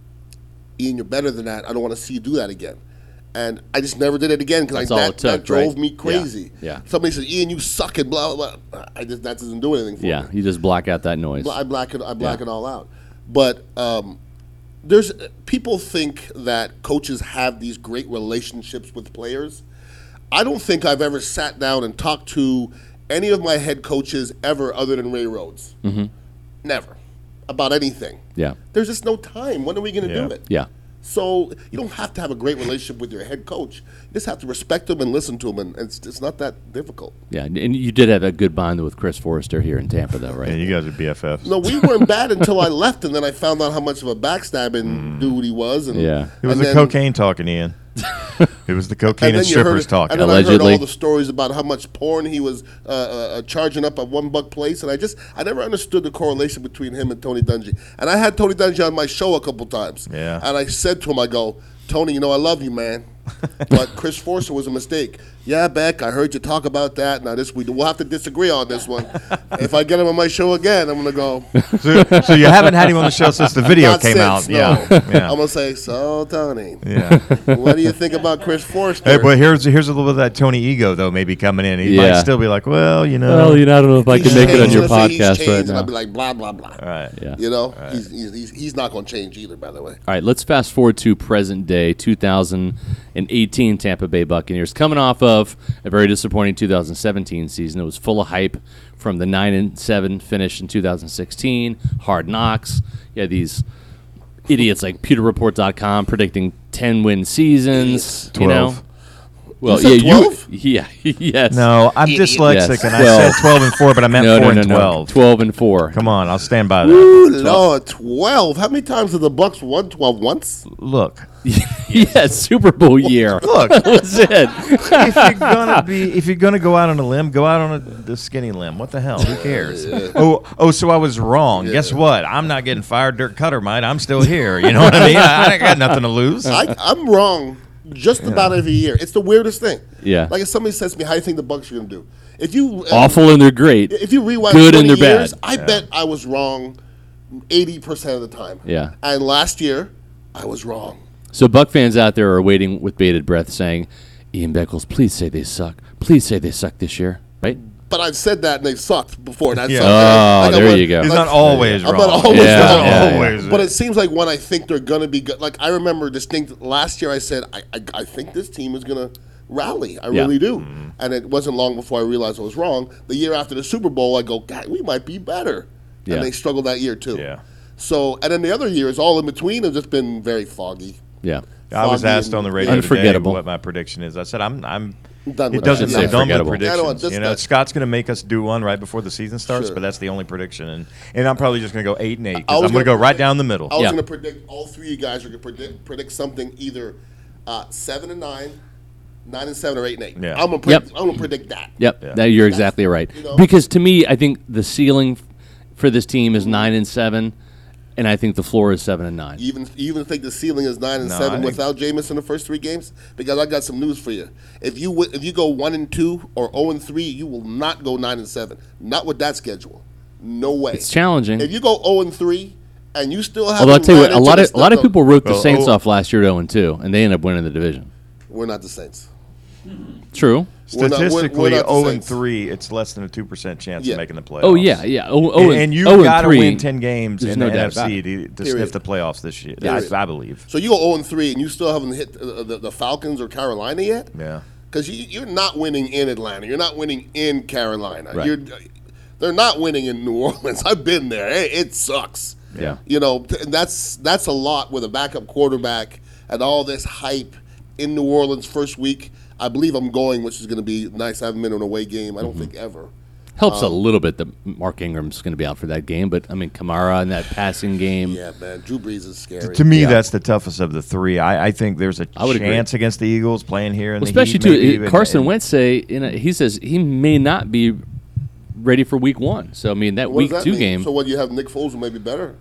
Speaker 3: Ian, you're better than that. I don't want to see you do that again. And I just never did it again because
Speaker 2: That's all
Speaker 3: that,
Speaker 2: it took,
Speaker 3: that drove
Speaker 2: right?
Speaker 3: me
Speaker 2: Yeah,
Speaker 3: crazy.
Speaker 2: yeah.
Speaker 3: Somebody says, Ian, you suck and blah, blah, blah. I just, that doesn't do anything for
Speaker 2: yeah.
Speaker 3: me.
Speaker 2: You just block out that noise.
Speaker 3: I black it, I black
Speaker 2: Yeah.
Speaker 3: it all out. But um, there's people think that coaches have these great relationships with players. I don't think I've ever sat down and talked to any of my head coaches ever other than Ray Rhodes. Mm-hmm. Never. About anything.
Speaker 2: Yeah,
Speaker 3: There's just no time. When are we going to
Speaker 1: Yeah.
Speaker 3: do it?
Speaker 2: yeah.
Speaker 3: So you don't have to have a great relationship with your head coach. You just have to respect him and listen to him, and it's, it's not that difficult.
Speaker 2: Yeah, and you did have a good bond with Chris Forrester here in Tampa, though, right?
Speaker 1: And you guys are B F Fs.
Speaker 3: No, we weren't bad until I left, and then I found out how much of a backstabbing dude he was. And,
Speaker 2: Yeah.
Speaker 1: It was
Speaker 3: and
Speaker 1: the
Speaker 3: then-
Speaker 1: cocaine talking, Ian. It was the cocaine and,
Speaker 3: then you heard
Speaker 1: strippers
Speaker 3: it-
Speaker 1: talking.
Speaker 3: And then I heard
Speaker 2: Allegedly.
Speaker 3: all the stories about how much porn he was uh, uh, charging up at one buck place, and I just I never understood the correlation between him and Tony Dungy. And I had Tony Dungy on my show a couple times.
Speaker 1: Yeah.
Speaker 3: And I said to him, I go, Tony, you know I love you, man, but Chris Forster was a mistake. Yeah, Beck, I heard you talk about that. Now this we we'll have to disagree on this one. If I get him on my show again, I'm gonna go.
Speaker 1: so, so you haven't had him on the show since the video
Speaker 3: Not
Speaker 1: came
Speaker 3: since,
Speaker 1: out.
Speaker 3: no.
Speaker 1: Yeah.
Speaker 3: I'm
Speaker 1: Yeah.
Speaker 3: gonna say, so Tony,
Speaker 1: yeah.
Speaker 3: what do you think about Chris Forster?
Speaker 1: Hey, but here's here's a little bit of that Tony ego though, maybe coming in. He
Speaker 2: Yeah.
Speaker 1: might still be like, well, you know.
Speaker 2: Well, you know, I don't know if I
Speaker 3: He's
Speaker 2: can make it on
Speaker 3: changed.
Speaker 2: your
Speaker 3: Let's say he's
Speaker 2: podcast right
Speaker 3: changed, and
Speaker 2: now.
Speaker 3: I'll be like, blah blah blah.
Speaker 1: All right.
Speaker 2: Yeah.
Speaker 3: You know, he's, he's, he's, he's not going to change either, by the way.
Speaker 2: All right, let's fast forward to present day, two thousand eighteen Tampa Bay Buccaneers, coming off of a very disappointing two thousand seventeen season. It was full of hype from the nine and seven finish in two thousand sixteen, hard knocks. You had these idiots like Pewter Report dot com predicting ten win seasons. You know,
Speaker 1: twelve.
Speaker 2: well,
Speaker 3: You said
Speaker 2: yeah,
Speaker 3: twelve?
Speaker 2: you, yeah, yes.
Speaker 1: No, I'm
Speaker 3: Idiot.
Speaker 1: dyslexic,
Speaker 2: Yes.
Speaker 1: and I
Speaker 2: Well-
Speaker 1: said twelve and four, but I meant
Speaker 2: no,
Speaker 1: four
Speaker 2: no, no,
Speaker 1: and
Speaker 2: no,
Speaker 1: twelve.
Speaker 2: twelve and four.
Speaker 1: Come on, I'll stand by that.
Speaker 3: Ooh, Lord, twelve. How many times have the Bucks won twelve? Once?
Speaker 1: Look,
Speaker 2: Yeah, Super Bowl year.
Speaker 1: look.
Speaker 2: That was it.
Speaker 1: if you're gonna be, if you're gonna go out on a limb, go out on a, the skinny limb. What the hell? Who cares? Oh, oh. So I was wrong. Guess what? I'm not getting fired. Dirk Cutter might. I'm still here. You know what I mean? I, I got nothing to lose.
Speaker 3: I, I'm wrong just about every year. It's the weirdest thing.
Speaker 2: Yeah.
Speaker 3: Like if somebody says to me, how do you think the Bucks are going to do? If you uh,
Speaker 2: Awful and they're great.
Speaker 3: If you rewind
Speaker 2: Good and
Speaker 3: twenty
Speaker 2: they're
Speaker 3: years,
Speaker 2: bad.
Speaker 3: I bet I was wrong eighty percent of the time.
Speaker 2: Yeah.
Speaker 3: And last year, I was wrong.
Speaker 2: So Buck fans out there are waiting with bated breath saying, Ian Beckles, please say they suck. Please say they suck this year. Right?
Speaker 3: But I've said that and they've sucked before. That's
Speaker 1: Yeah.
Speaker 3: not-
Speaker 2: Oh,
Speaker 3: like,
Speaker 2: there
Speaker 3: I'm
Speaker 2: you go.
Speaker 1: He's
Speaker 3: like-
Speaker 1: not always
Speaker 3: I'm
Speaker 1: wrong.
Speaker 3: not always
Speaker 2: Yeah,
Speaker 3: wrong.
Speaker 2: yeah, yeah.
Speaker 1: Always.
Speaker 3: But it seems like when I think they're going to be good, like I remember distinct last year, I said, I, I, I think this team is going to rally. I
Speaker 2: Yeah.
Speaker 3: really do.
Speaker 1: Mm-hmm.
Speaker 3: And it wasn't long before I realized I was wrong. The year after the Super Bowl, I go, God, we might be better.
Speaker 2: Yeah.
Speaker 3: And they struggled that year too.
Speaker 1: Yeah.
Speaker 3: So, and then the other years, all in between, have just been very foggy.
Speaker 2: Yeah.
Speaker 1: I was
Speaker 3: foggy
Speaker 1: asked
Speaker 3: and-
Speaker 1: on the radio
Speaker 2: Unforgettable.
Speaker 1: today what my prediction is. I said I'm I'm.
Speaker 3: Done
Speaker 1: It
Speaker 3: with
Speaker 1: doesn't
Speaker 3: that.
Speaker 2: say
Speaker 1: I'm done with
Speaker 2: forgettable.
Speaker 1: predictions.
Speaker 3: Yeah, no, just
Speaker 1: you know,
Speaker 3: that-
Speaker 1: Scott's going to make us do one right before the season starts,
Speaker 3: Sure.
Speaker 1: but that's the only prediction, and and I'm probably just going to go eight and eight
Speaker 3: I
Speaker 1: because
Speaker 3: was
Speaker 1: I'm going to
Speaker 3: gonna
Speaker 1: go right
Speaker 3: predict-
Speaker 1: down the middle.
Speaker 3: I was
Speaker 2: Yeah.
Speaker 3: going to predict all three of you guys are going to predict, predict something either uh, seven and nine, nine and seven, or eight and eight.
Speaker 1: Yeah.
Speaker 3: I'm going to predict,
Speaker 2: Yep.
Speaker 3: I'm going to predict that.
Speaker 2: Yep.
Speaker 1: Yeah.
Speaker 2: That, you're exactly right.
Speaker 3: you know?
Speaker 2: Because to me, I think the ceiling f- for this team is nine and seven, and I think the floor is seven and nine.
Speaker 3: You even you even think the ceiling is nine and
Speaker 1: No, I
Speaker 3: seven
Speaker 1: think-
Speaker 3: without Jameis in the first three games? Because I got some news for you. If you w- if you go one and two or zero and three, you will not go nine and seven. Not with that schedule. No way.
Speaker 2: It's challenging.
Speaker 3: If you go zero and three and you still have,
Speaker 2: Although I'll tell you what, a lot of a lot of people wrote the Saints off last year at zero and two, and they ended up winning the division.
Speaker 3: We're not the Saints.
Speaker 2: True.
Speaker 3: We're not- we're- we're
Speaker 1: Statistically,
Speaker 3: not the
Speaker 1: zero and
Speaker 3: Saints.
Speaker 1: three, it's less than a two percent chance
Speaker 3: Yeah.
Speaker 1: of making the playoffs.
Speaker 2: Oh yeah, yeah. Oh, oh,
Speaker 1: And,
Speaker 2: and,
Speaker 1: and you've
Speaker 2: oh,
Speaker 1: got to
Speaker 2: three,
Speaker 1: win ten games
Speaker 2: there's
Speaker 1: in
Speaker 2: no
Speaker 1: the
Speaker 2: doubt about
Speaker 1: N F C
Speaker 2: it.
Speaker 1: to, to
Speaker 3: Period.
Speaker 1: sniff the playoffs this year.
Speaker 3: Period.
Speaker 1: I, I believe.
Speaker 3: So you go zero and three, and you still haven't hit uh, the, the Falcons or Carolina yet?
Speaker 1: Yeah.
Speaker 3: Because you, you're not winning in Atlanta. You're not winning in Carolina.
Speaker 2: Right.
Speaker 3: You're, they're not winning in New Orleans. I've been there. It, it sucks.
Speaker 2: Yeah.
Speaker 3: You know, th- and that's that's a lot with a backup quarterback and all this hype in New Orleans first week. I believe I'm going, which is going to be nice. I haven't been on a away game. I don't think ever.
Speaker 2: Helps
Speaker 3: Um,
Speaker 2: a little bit that Mark Ingram's going to be out for that game, but I mean Kamara in that passing game.
Speaker 3: Yeah, man. Drew Brees is scary.
Speaker 1: To me,
Speaker 2: Yeah.
Speaker 1: that's the toughest of the three. I, I think there's a
Speaker 2: I would agree.
Speaker 1: chance against the Eagles playing here in
Speaker 2: Well,
Speaker 1: the
Speaker 2: especially
Speaker 1: Heat,
Speaker 2: too,
Speaker 1: maybe
Speaker 2: it-
Speaker 1: even-
Speaker 2: Carson
Speaker 1: and-
Speaker 2: Wentz say in a, he says he may not be ready for Week One. So I mean that
Speaker 3: What
Speaker 2: Week
Speaker 3: does that
Speaker 2: Two
Speaker 3: mean?
Speaker 2: game,
Speaker 3: So what? You have Nick Foles, who may be better.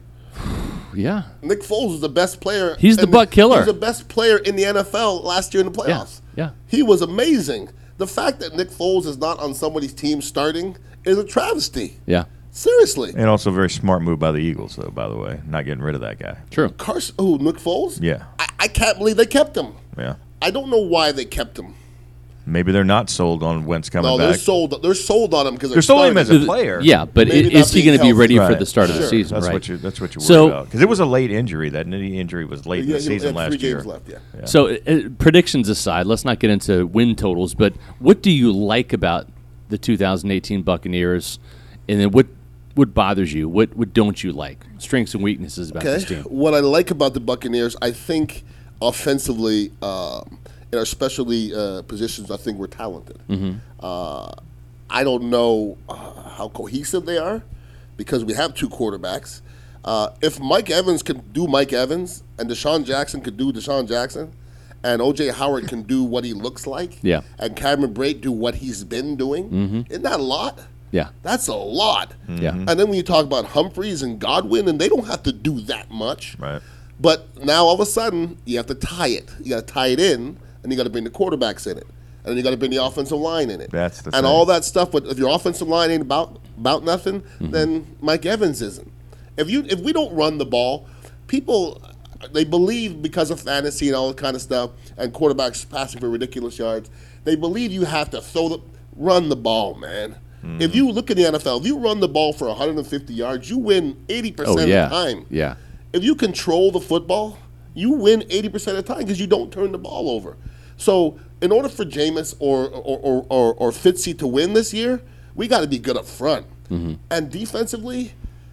Speaker 2: yeah,
Speaker 3: Nick Foles is the best player.
Speaker 2: He's the
Speaker 3: and
Speaker 2: butt killer.
Speaker 3: He's the best player in the N F L last year in the playoffs.
Speaker 2: yeah.
Speaker 3: He was amazing. The fact that Nick Foles is not on somebody's team starting is a travesty.
Speaker 2: yeah,
Speaker 3: Seriously.
Speaker 1: And also a very smart move by the Eagles, though, by the way, not getting rid of that guy.
Speaker 2: true.
Speaker 3: Carson, who, Nick Foles?
Speaker 1: Yeah.
Speaker 3: I, I can't believe they kept him.
Speaker 1: Yeah.
Speaker 3: I don't know why they kept him.
Speaker 1: Maybe they're not sold on Wentz coming
Speaker 3: No,
Speaker 1: back.
Speaker 3: they're sold. They're sold on him because
Speaker 1: They're sold on him as a player.
Speaker 2: Yeah, but
Speaker 3: Maybe
Speaker 2: i-
Speaker 3: not
Speaker 2: is he
Speaker 3: being
Speaker 2: going to be
Speaker 3: healthy.
Speaker 2: ready for
Speaker 1: Right.
Speaker 2: the start of the
Speaker 3: Sure.
Speaker 2: season?
Speaker 1: That's
Speaker 2: right.
Speaker 1: what you. That's what you worry
Speaker 2: So-
Speaker 1: about because it was a late injury. That knee injury was late in
Speaker 3: Yeah,
Speaker 1: the
Speaker 3: he
Speaker 1: season
Speaker 3: had
Speaker 1: last
Speaker 3: three
Speaker 1: year.
Speaker 3: games left. Yeah.
Speaker 1: Yeah.
Speaker 2: So, uh, predictions aside, let's not get into win totals. But what do you like about the two thousand eighteen Buccaneers, and then what what bothers you? What what don't you like? Strengths and weaknesses about this
Speaker 3: Okay.
Speaker 2: team.
Speaker 3: What I like about the Buccaneers, I think offensively, um, in our specialty uh, positions, I think we're talented.
Speaker 2: Mm-hmm.
Speaker 3: Uh, I don't know uh, how cohesive they are because we have two quarterbacks. Uh, if Mike Evans can do Mike Evans and Deshaun Jackson could do Deshaun Jackson, and O J Howard can do what he looks like,
Speaker 2: Yeah.
Speaker 3: and Cameron Brate do what he's been doing,
Speaker 2: Mm-hmm.
Speaker 3: isn't that a lot?
Speaker 2: Yeah,
Speaker 3: That's a lot.
Speaker 2: yeah.
Speaker 3: And then when you talk about Humphreys and Godwin, and they don't have to do that much.
Speaker 1: Right.
Speaker 3: But now all of a sudden, you have to tie it. You got to tie it in, and you got to bring the quarterbacks in it, and then you got to bring the offensive line in it.
Speaker 1: That's the
Speaker 3: and
Speaker 1: thing.
Speaker 3: all that stuff. But if your offensive line ain't about about nothing,
Speaker 2: Mm-hmm.
Speaker 3: then Mike Evans isn't. If you if we don't run the ball, people they believe because of fantasy and all that kind of stuff, and quarterbacks passing for ridiculous yards, they believe you have to throw the run the ball, man.
Speaker 1: Mm-hmm.
Speaker 3: If you look at the N F L, if you run the ball for one hundred fifty yards, you win eighty percent
Speaker 2: Oh yeah,
Speaker 3: of the time.
Speaker 2: yeah.
Speaker 3: If you control the football, you win eighty percent of the time because you don't turn the ball over. So in order for Jameis or or, or, or, or Fitzy to win this year, we got to be good up front.
Speaker 2: Mm-hmm.
Speaker 3: And defensively,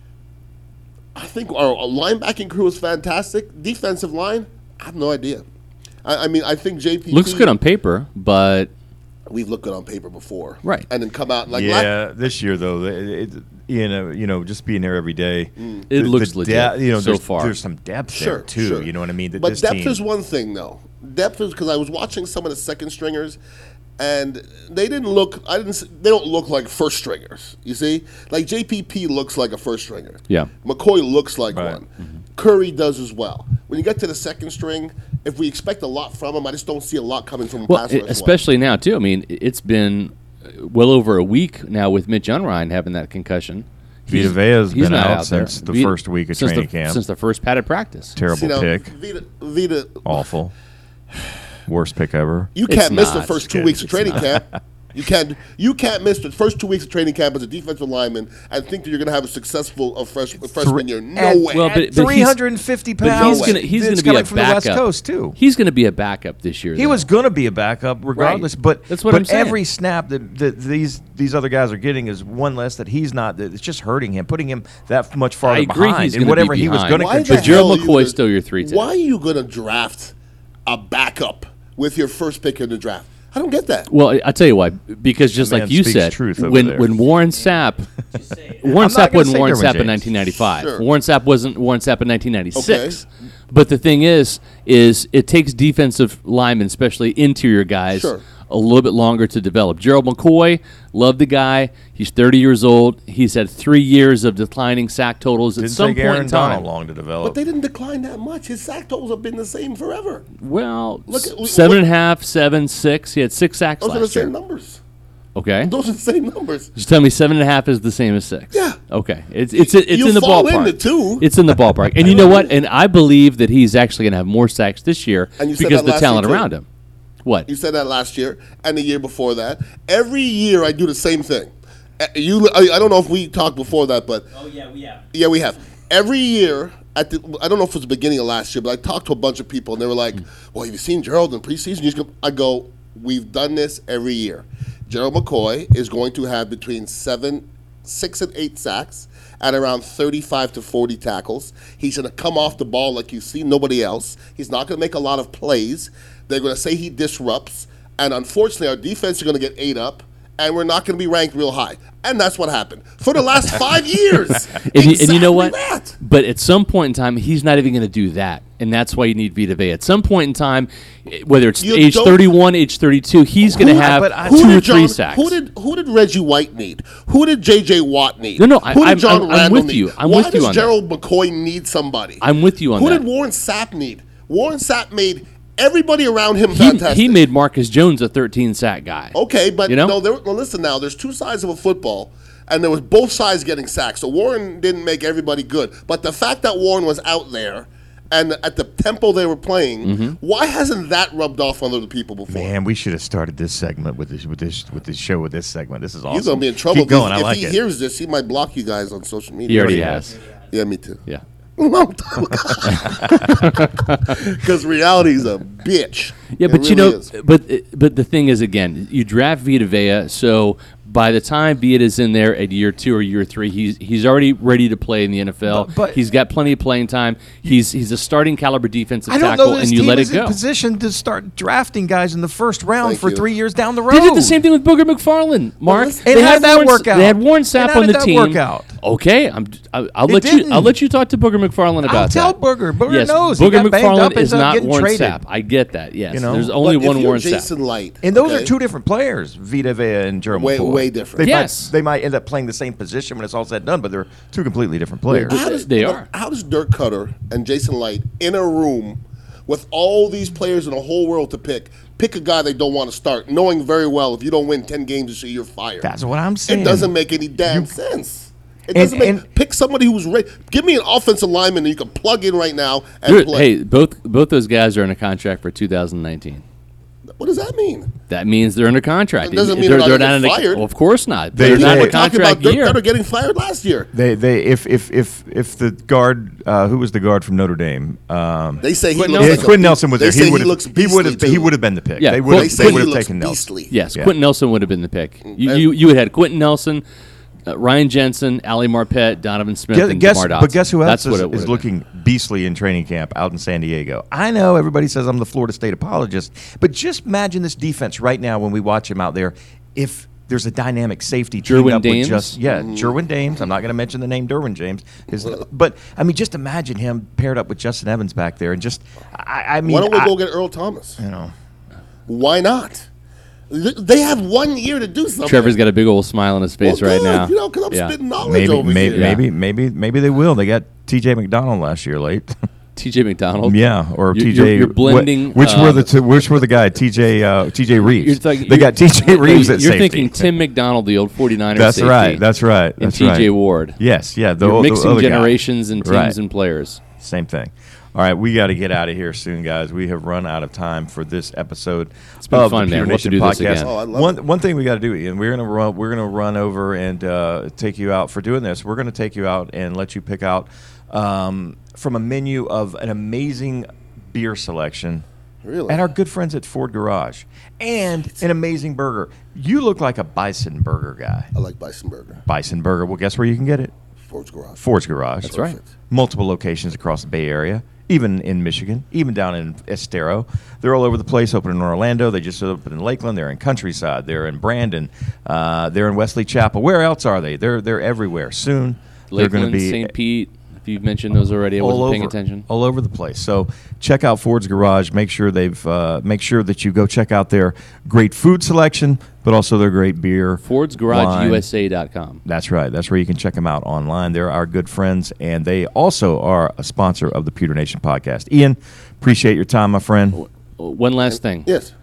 Speaker 3: I think our, our linebacking crew is fantastic. Defensive line, I have no idea. I, I mean, I think J P P
Speaker 2: Looks good on paper, but
Speaker 3: We've looked good on paper before,
Speaker 2: Right.
Speaker 3: And then come out like la-
Speaker 1: yeah, this year though, it, it, you know, you know, just being there every day,
Speaker 3: Mm.
Speaker 2: It
Speaker 1: the-
Speaker 2: looks
Speaker 1: the
Speaker 2: legit
Speaker 1: depth- you know,
Speaker 2: so
Speaker 1: there's,
Speaker 2: far.
Speaker 1: There's some depth
Speaker 3: Sure,
Speaker 1: there too.
Speaker 3: sure.
Speaker 1: You know what I mean? That
Speaker 3: But
Speaker 1: this
Speaker 3: depth
Speaker 1: team,
Speaker 3: is one thing, though. Depth is because I was watching some of the second stringers, and they didn't look. I didn't. s- They don't look like first stringers. You see, like J P P looks like a first stringer.
Speaker 2: Yeah.
Speaker 3: McCoy looks like
Speaker 1: Right.
Speaker 3: one. Curry does as well. When you get to the second string, if we expect a lot from him, I just don't see a lot coming from
Speaker 2: well,
Speaker 3: pass rush.
Speaker 2: e- especially now too. I mean, it's been uh, well over a week now with Mitch Unrein having that concussion.
Speaker 1: Vita Vea's
Speaker 2: he's
Speaker 1: been
Speaker 2: not
Speaker 1: out
Speaker 2: there.
Speaker 1: since the
Speaker 2: Vita-
Speaker 1: first week of
Speaker 2: since
Speaker 1: training
Speaker 2: the,
Speaker 1: camp.
Speaker 2: Since the first padded practice.
Speaker 1: Terrible
Speaker 3: See, now,
Speaker 1: pick,
Speaker 3: Vita, Vita,
Speaker 1: awful, worst pick ever.
Speaker 3: you
Speaker 2: It's
Speaker 3: can't miss the
Speaker 2: not.
Speaker 3: first two
Speaker 1: It's
Speaker 3: weeks of
Speaker 1: it's
Speaker 3: training
Speaker 1: not.
Speaker 3: camp. You can't. You can't miss the first two weeks of training camp as a defensive lineman and think that you're going to have a successful uh, fresh, freshman year. No
Speaker 1: at-
Speaker 3: way.
Speaker 2: Well, but, but he's-
Speaker 1: three hundred fifty
Speaker 2: But
Speaker 1: pounds.
Speaker 2: he's gonna he's
Speaker 1: It's
Speaker 2: gonna be
Speaker 1: coming
Speaker 2: a
Speaker 1: from
Speaker 2: backup.
Speaker 1: the West Coast too.
Speaker 2: He's gonna be a backup this year.
Speaker 1: He
Speaker 2: though.
Speaker 1: was going to be a backup regardless,
Speaker 2: Right.
Speaker 1: but
Speaker 2: That's what
Speaker 1: but
Speaker 2: I'm saying.
Speaker 1: every snap that, that these these other guys are getting is one less that he's not. That it's just hurting him, putting him that much farther
Speaker 2: I agree
Speaker 1: behind
Speaker 2: he's
Speaker 1: in
Speaker 2: gonna
Speaker 1: whatever
Speaker 2: be
Speaker 1: he was
Speaker 2: behind.
Speaker 1: going to
Speaker 3: Why the
Speaker 1: contribute.
Speaker 2: But Gerald
Speaker 3: hell are you
Speaker 2: McCoy's
Speaker 3: gonna-
Speaker 2: still your three ten.
Speaker 3: Why are you going to draft a backup with your first pick in the draft? I don't get that.
Speaker 2: Well, I- I'll tell you why. Because just
Speaker 1: The
Speaker 2: like
Speaker 1: man
Speaker 2: you
Speaker 1: speaks
Speaker 2: said,
Speaker 1: truth over
Speaker 2: when
Speaker 1: there.
Speaker 2: when Warren Sapp, Warren
Speaker 1: I'm not
Speaker 2: Sapp
Speaker 1: gonna
Speaker 2: wasn't
Speaker 1: say
Speaker 2: Warren
Speaker 1: Derwin
Speaker 2: Sapp in
Speaker 1: James.
Speaker 2: nineteen ninety-five.
Speaker 3: Sure.
Speaker 2: Warren Sapp wasn't Warren Sapp in nineteen ninety-six.
Speaker 3: Okay.
Speaker 2: But the thing is, is it takes defensive linemen, especially interior guys,
Speaker 3: Sure.
Speaker 2: a little bit longer to develop. Gerald McCoy, love the guy. He's thirty years old. He's had three years of declining sack totals. At
Speaker 1: Didn't
Speaker 2: some
Speaker 1: take
Speaker 2: point
Speaker 1: Aaron
Speaker 2: in time,
Speaker 1: Donald long to develop.
Speaker 3: But they didn't decline that much. His sack totals have been the same forever.
Speaker 2: well,
Speaker 3: Look at-
Speaker 2: s- seven and a half, seven, six. He had six sacks
Speaker 3: Those are the
Speaker 2: last year.
Speaker 3: same numbers.
Speaker 2: Okay.
Speaker 3: Those are the same numbers.
Speaker 2: Just tell me seven and a half is the same as six.
Speaker 3: Yeah.
Speaker 2: Okay. It's it's it's
Speaker 3: You
Speaker 2: in the
Speaker 3: fall
Speaker 2: ballpark.
Speaker 3: into two.
Speaker 2: It's in the ballpark. And you know what? And I believe that he's actually going to have more sacks this year
Speaker 3: And you said
Speaker 2: because
Speaker 3: that
Speaker 2: of the
Speaker 3: last
Speaker 2: talent
Speaker 3: year, too.
Speaker 2: around him. What?
Speaker 3: You said that last year and the year before that. Every year I do the same thing. Uh, You, I, I don't know if we talked before that, but
Speaker 4: Oh yeah, we have.
Speaker 3: yeah, we have. Every year, at the, I don't know if it was the beginning of last year, but I talked to a bunch of people, and they were like, well, have you seen Gerald in preseason? You just go, I go, we've done this every year. Gerald McCoy is going to have between seven, six and eight sacks at around thirty-five to forty tackles. He's going to come off the ball like you see nobody else. He's not going to make a lot of plays. They're going to say he disrupts, and unfortunately, our defense is going to get ate up, and we're not going to be ranked real high. And that's what happened for the last five years.
Speaker 2: And, you, and you know what?
Speaker 3: That.
Speaker 2: But at some point in time, he's not even going to do that, and that's why you need Vita Vea. At some point in time, eh, whether it's
Speaker 3: You
Speaker 2: age
Speaker 3: don't-
Speaker 2: thirty-one, age thirty-two, he's going to
Speaker 3: Who-
Speaker 2: have
Speaker 1: but I-
Speaker 2: two
Speaker 3: Who
Speaker 2: or
Speaker 3: did
Speaker 2: three
Speaker 3: John,
Speaker 2: sacks.
Speaker 3: Who did who did Reggie White need? Who did J J Watt need?
Speaker 2: No, no, I-
Speaker 3: Who did
Speaker 2: I'm-
Speaker 3: John
Speaker 2: I'm- I'm
Speaker 3: Randall
Speaker 2: with
Speaker 3: need?
Speaker 2: you. I'm
Speaker 3: Why
Speaker 2: with you
Speaker 3: does
Speaker 2: on that.
Speaker 3: Gerald McCoy need somebody?
Speaker 2: I'm with you on
Speaker 3: Who
Speaker 2: that.
Speaker 3: did Warren Sapp need? Warren Sapp made everybody around him
Speaker 2: he,
Speaker 3: fantastic.
Speaker 2: he made Marcus Jones a thirteen sack guy.
Speaker 3: Okay, but
Speaker 2: You know?
Speaker 3: no, there, well, listen now. There's two sides of a football, and there was both sides getting sacked. So Warren didn't make everybody good. But the fact that Warren was out there and at the tempo they were playing,
Speaker 2: Mm-hmm.
Speaker 3: why hasn't that rubbed off on other people before?
Speaker 1: Man, we should have started this segment with this with this with this show with this segment. This is awesome.
Speaker 3: He's gonna be in trouble.
Speaker 1: Keep going.
Speaker 3: If,
Speaker 1: I
Speaker 3: if
Speaker 1: like
Speaker 3: he
Speaker 1: it.
Speaker 3: hears this, he might block you guys on social media.
Speaker 2: He already
Speaker 1: already
Speaker 2: has.
Speaker 3: Yeah, me too.
Speaker 2: Yeah.
Speaker 3: Long time ago. Because reality's a bitch.
Speaker 2: Yeah,
Speaker 3: It
Speaker 2: but you
Speaker 3: really
Speaker 2: know,
Speaker 3: is.
Speaker 2: but but the thing is, again, you draft Vita Vea, so by the time Vita is in there at year two or year three, he's he's already ready to play in the N F L.
Speaker 1: But- but-
Speaker 2: he's got plenty of playing time. He's he's a starting caliber defensive
Speaker 1: I don't
Speaker 2: tackle,
Speaker 1: know this
Speaker 2: and you
Speaker 1: team
Speaker 2: let
Speaker 1: is
Speaker 2: it go.
Speaker 1: in position to start drafting guys in the first round
Speaker 3: Thank
Speaker 1: for
Speaker 3: you.
Speaker 1: three years down the road.
Speaker 2: They did the same thing with Booger McFarland, Mark.
Speaker 3: listen-
Speaker 2: They
Speaker 1: And how
Speaker 2: had
Speaker 1: did that
Speaker 2: Warren,
Speaker 1: work out?
Speaker 2: They had Warren
Speaker 1: And
Speaker 2: Sapp
Speaker 1: how
Speaker 2: on
Speaker 1: did
Speaker 2: the
Speaker 1: that
Speaker 2: team.
Speaker 1: work out?
Speaker 2: Okay, I'm. I'll, I'll
Speaker 1: It
Speaker 2: let you.
Speaker 1: didn't.
Speaker 2: I'll let you talk to Booger McFarland about
Speaker 1: I'll tell
Speaker 2: that.
Speaker 1: Booger. Booger
Speaker 2: yes,
Speaker 1: knows. He
Speaker 2: Booger
Speaker 1: got banged up,
Speaker 2: McFarland
Speaker 1: ends
Speaker 2: is
Speaker 1: up
Speaker 2: not
Speaker 1: getting
Speaker 2: Warren
Speaker 1: traded.
Speaker 2: Sapp. I get that. Yes,
Speaker 1: You know?
Speaker 2: there's only
Speaker 3: But if
Speaker 2: one
Speaker 3: you're
Speaker 2: Warren
Speaker 3: Jason
Speaker 2: Sapp.
Speaker 3: Light,
Speaker 1: And those
Speaker 3: okay?
Speaker 1: are two different players, Vita Vea and Gerald
Speaker 3: Way-
Speaker 1: McCoy.
Speaker 3: way different.
Speaker 1: They
Speaker 2: Yes.
Speaker 1: might, they might end up playing the same position when it's all said and done, but they're two completely different players.
Speaker 3: How does,
Speaker 2: They are.
Speaker 3: How does Dirk Cutter and Jason Light in a room with all these players in the whole world to pick, pick a guy they don't want to start, knowing very well if you don't win ten games this year, you're fired.
Speaker 1: That's what I'm saying.
Speaker 3: It doesn't make any damn sense. It
Speaker 1: And-
Speaker 3: doesn't make.
Speaker 1: and-
Speaker 3: pick somebody who's ready. Give me an offensive lineman that you can plug in right now and
Speaker 2: Dude,
Speaker 3: play.
Speaker 2: hey, both both those guys are in a contract for two thousand nineteen.
Speaker 3: What does that mean?
Speaker 2: That means they're under contract.
Speaker 3: It doesn't mean
Speaker 2: they're,
Speaker 3: they're not gonna
Speaker 2: in
Speaker 3: get
Speaker 2: a,
Speaker 3: fired.
Speaker 2: Well, of course not.
Speaker 1: They-
Speaker 2: They're
Speaker 1: they-
Speaker 2: not in
Speaker 3: We're
Speaker 2: a
Speaker 3: talking
Speaker 2: contract
Speaker 3: about Dirk
Speaker 2: year.
Speaker 3: Cutter getting fired last year.
Speaker 1: They, they, if, if, if, if the guard, uh, who was the guard from Notre Dame? Um,
Speaker 3: They say he
Speaker 2: Quentin
Speaker 3: looks
Speaker 1: yeah,
Speaker 3: like a
Speaker 1: Quinn
Speaker 3: be-
Speaker 1: Nelson was
Speaker 3: they
Speaker 1: there.
Speaker 3: say
Speaker 1: He would
Speaker 3: he looks
Speaker 1: have. He would have.
Speaker 3: beastly,
Speaker 1: He
Speaker 3: too.
Speaker 1: would have been the pick.
Speaker 2: Yeah,
Speaker 1: they
Speaker 2: Quinn-
Speaker 1: would
Speaker 3: They
Speaker 1: have.
Speaker 3: say
Speaker 1: They
Speaker 3: he
Speaker 1: would have
Speaker 3: looks
Speaker 1: taken Nelson.
Speaker 3: beastly.
Speaker 2: Yes,
Speaker 1: Yeah.
Speaker 2: Quentin Nelson would have been the pick. You
Speaker 3: And-
Speaker 2: you, you would have had Quentin Nelson, uh, Ryan Jensen, Ali Marpet, Donovan Smith,
Speaker 1: Guess,
Speaker 2: and
Speaker 1: guess,
Speaker 2: DeMar Dotson.
Speaker 1: but guess who else
Speaker 2: That's
Speaker 1: is,
Speaker 2: what it would
Speaker 1: is
Speaker 2: have
Speaker 1: looking beastly in training camp out in San Diego? I know everybody says I'm the Florida State apologist, but just imagine this defense right now when we watch him out there. If there's a dynamic safety teamed
Speaker 2: Derwin
Speaker 1: up
Speaker 2: Dames?
Speaker 1: with just yeah, Derwin Dames. I'm not going to mention the name Derwin James, his, but I mean, just imagine him paired up with Justin Evans back there, and just I, I mean,
Speaker 3: Why don't we
Speaker 1: I-
Speaker 3: go get Earl Thomas?
Speaker 1: you know.
Speaker 3: Why not? Th- They have one year to do something.
Speaker 2: Trevor's got a big old smile on his
Speaker 3: Well,
Speaker 2: face right
Speaker 3: good,
Speaker 2: now.
Speaker 3: You know, because I'm
Speaker 2: Yeah.
Speaker 3: spitting knowledge
Speaker 1: Maybe,
Speaker 3: over
Speaker 1: maybe,
Speaker 3: here.
Speaker 1: maybe, maybe, maybe they will. They got T J McDonald last year late.
Speaker 2: T J McDonald.
Speaker 1: Yeah, or
Speaker 2: You're-
Speaker 1: T J.
Speaker 2: you're- you're blending,
Speaker 1: wh- Which were
Speaker 2: um,
Speaker 1: the two, which were the guy? T J. Uh, T J Reeves.
Speaker 2: You're talking-
Speaker 1: they got T J Reeves
Speaker 2: you're
Speaker 1: at safety.
Speaker 2: thinking Tim McDonald, the old 49ers
Speaker 1: That's
Speaker 2: safety.
Speaker 1: right. That's right.
Speaker 2: And
Speaker 1: That's
Speaker 2: T J
Speaker 1: right.
Speaker 2: Ward.
Speaker 1: Yes. Yeah. The,
Speaker 2: You're
Speaker 1: old- the
Speaker 2: mixing
Speaker 1: other guy.
Speaker 2: generations and teams
Speaker 1: Right.
Speaker 2: and players.
Speaker 1: Same thing. All right, we got to get out of here soon, guys. We have run out of time for this episode. It's
Speaker 2: been
Speaker 1: of
Speaker 2: fun,
Speaker 1: the
Speaker 2: man.
Speaker 1: Pewter
Speaker 2: We'll have to
Speaker 1: Nation
Speaker 2: do this
Speaker 1: podcast.
Speaker 2: again.
Speaker 3: Oh, I love
Speaker 1: one
Speaker 3: it.
Speaker 1: one thing we got to do, Ian. We're gonna run. We're gonna run over and uh, take you out for doing this. We're gonna take you out and let you pick out um, from a menu of an amazing beer selection.
Speaker 3: Really?
Speaker 1: At our good friends at Ford Garage, and an amazing burger. You look like a bison burger guy.
Speaker 3: I like Bison Burger.
Speaker 1: Bison burger. Well, guess where you can get it?
Speaker 3: Ford's Garage.
Speaker 1: Ford's Garage.
Speaker 2: That's right.
Speaker 3: Perfect.
Speaker 1: Multiple locations across the Bay Area, even in Michigan, even down in Estero. They're all over the place. Open in Orlando. They just opened in Lakeland. They're in Countryside. They're in Brandon. Uh, they're in Wesley Chapel. Where else are they? They're they're everywhere. Soon they're going
Speaker 2: Lakeland,
Speaker 1: to be
Speaker 2: Saint Pete. If you've mentioned those already, I
Speaker 1: all
Speaker 2: wasn't
Speaker 1: over,
Speaker 2: paying attention.
Speaker 1: all over the place. So check out Ford's Garage. Make sure they've uh, make sure that you go check out their great food selection, but also their great beer.
Speaker 2: Fords Garage
Speaker 1: wine.
Speaker 2: U S A dot com.
Speaker 1: That's right. That's where you can check them out online. They're our good friends, and they also are a sponsor of the Pewter Nation podcast. Ian, appreciate your time, my friend.
Speaker 2: One last thing.
Speaker 3: Yes.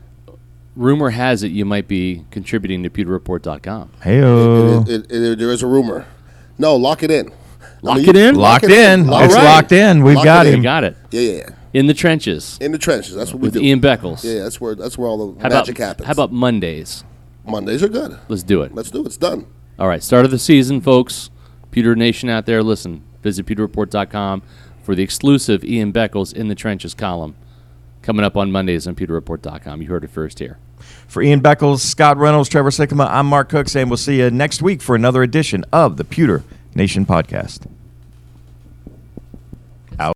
Speaker 2: Rumor has it you might be contributing to pewter report dot com.
Speaker 1: Hey-o.
Speaker 3: It, it, it, there is a rumor. No, lock it in.
Speaker 2: Lock
Speaker 3: I mean,
Speaker 2: it in?
Speaker 1: Locked in.
Speaker 3: Lock
Speaker 1: It's
Speaker 3: it in.
Speaker 1: locked in. We've
Speaker 3: Lock
Speaker 1: got
Speaker 3: it in.
Speaker 1: him.
Speaker 2: You got it.
Speaker 3: Yeah, yeah, yeah.
Speaker 2: In the trenches
Speaker 3: In the trenches. That's what we
Speaker 2: with
Speaker 3: do.
Speaker 2: Ian Beckles.
Speaker 3: Yeah, that's where that's where all the
Speaker 2: How
Speaker 3: magic
Speaker 2: about,
Speaker 3: happens.
Speaker 2: How about Mondays?
Speaker 3: Mondays are good.
Speaker 2: Let's do it.
Speaker 3: Let's do it. It's done.
Speaker 2: All right, start of the season, folks. Pewter Nation out there, listen. Visit pewter report dot com for the exclusive Ian Beckles In the Trenches column coming up on Mondays on pewter report dot com. You heard it first here.
Speaker 1: For Ian Beckles, Scott Reynolds, Trevor Sikkema, I'm Mark Cook, saying we'll see you next week for another edition of the Pewter Nation Podcast.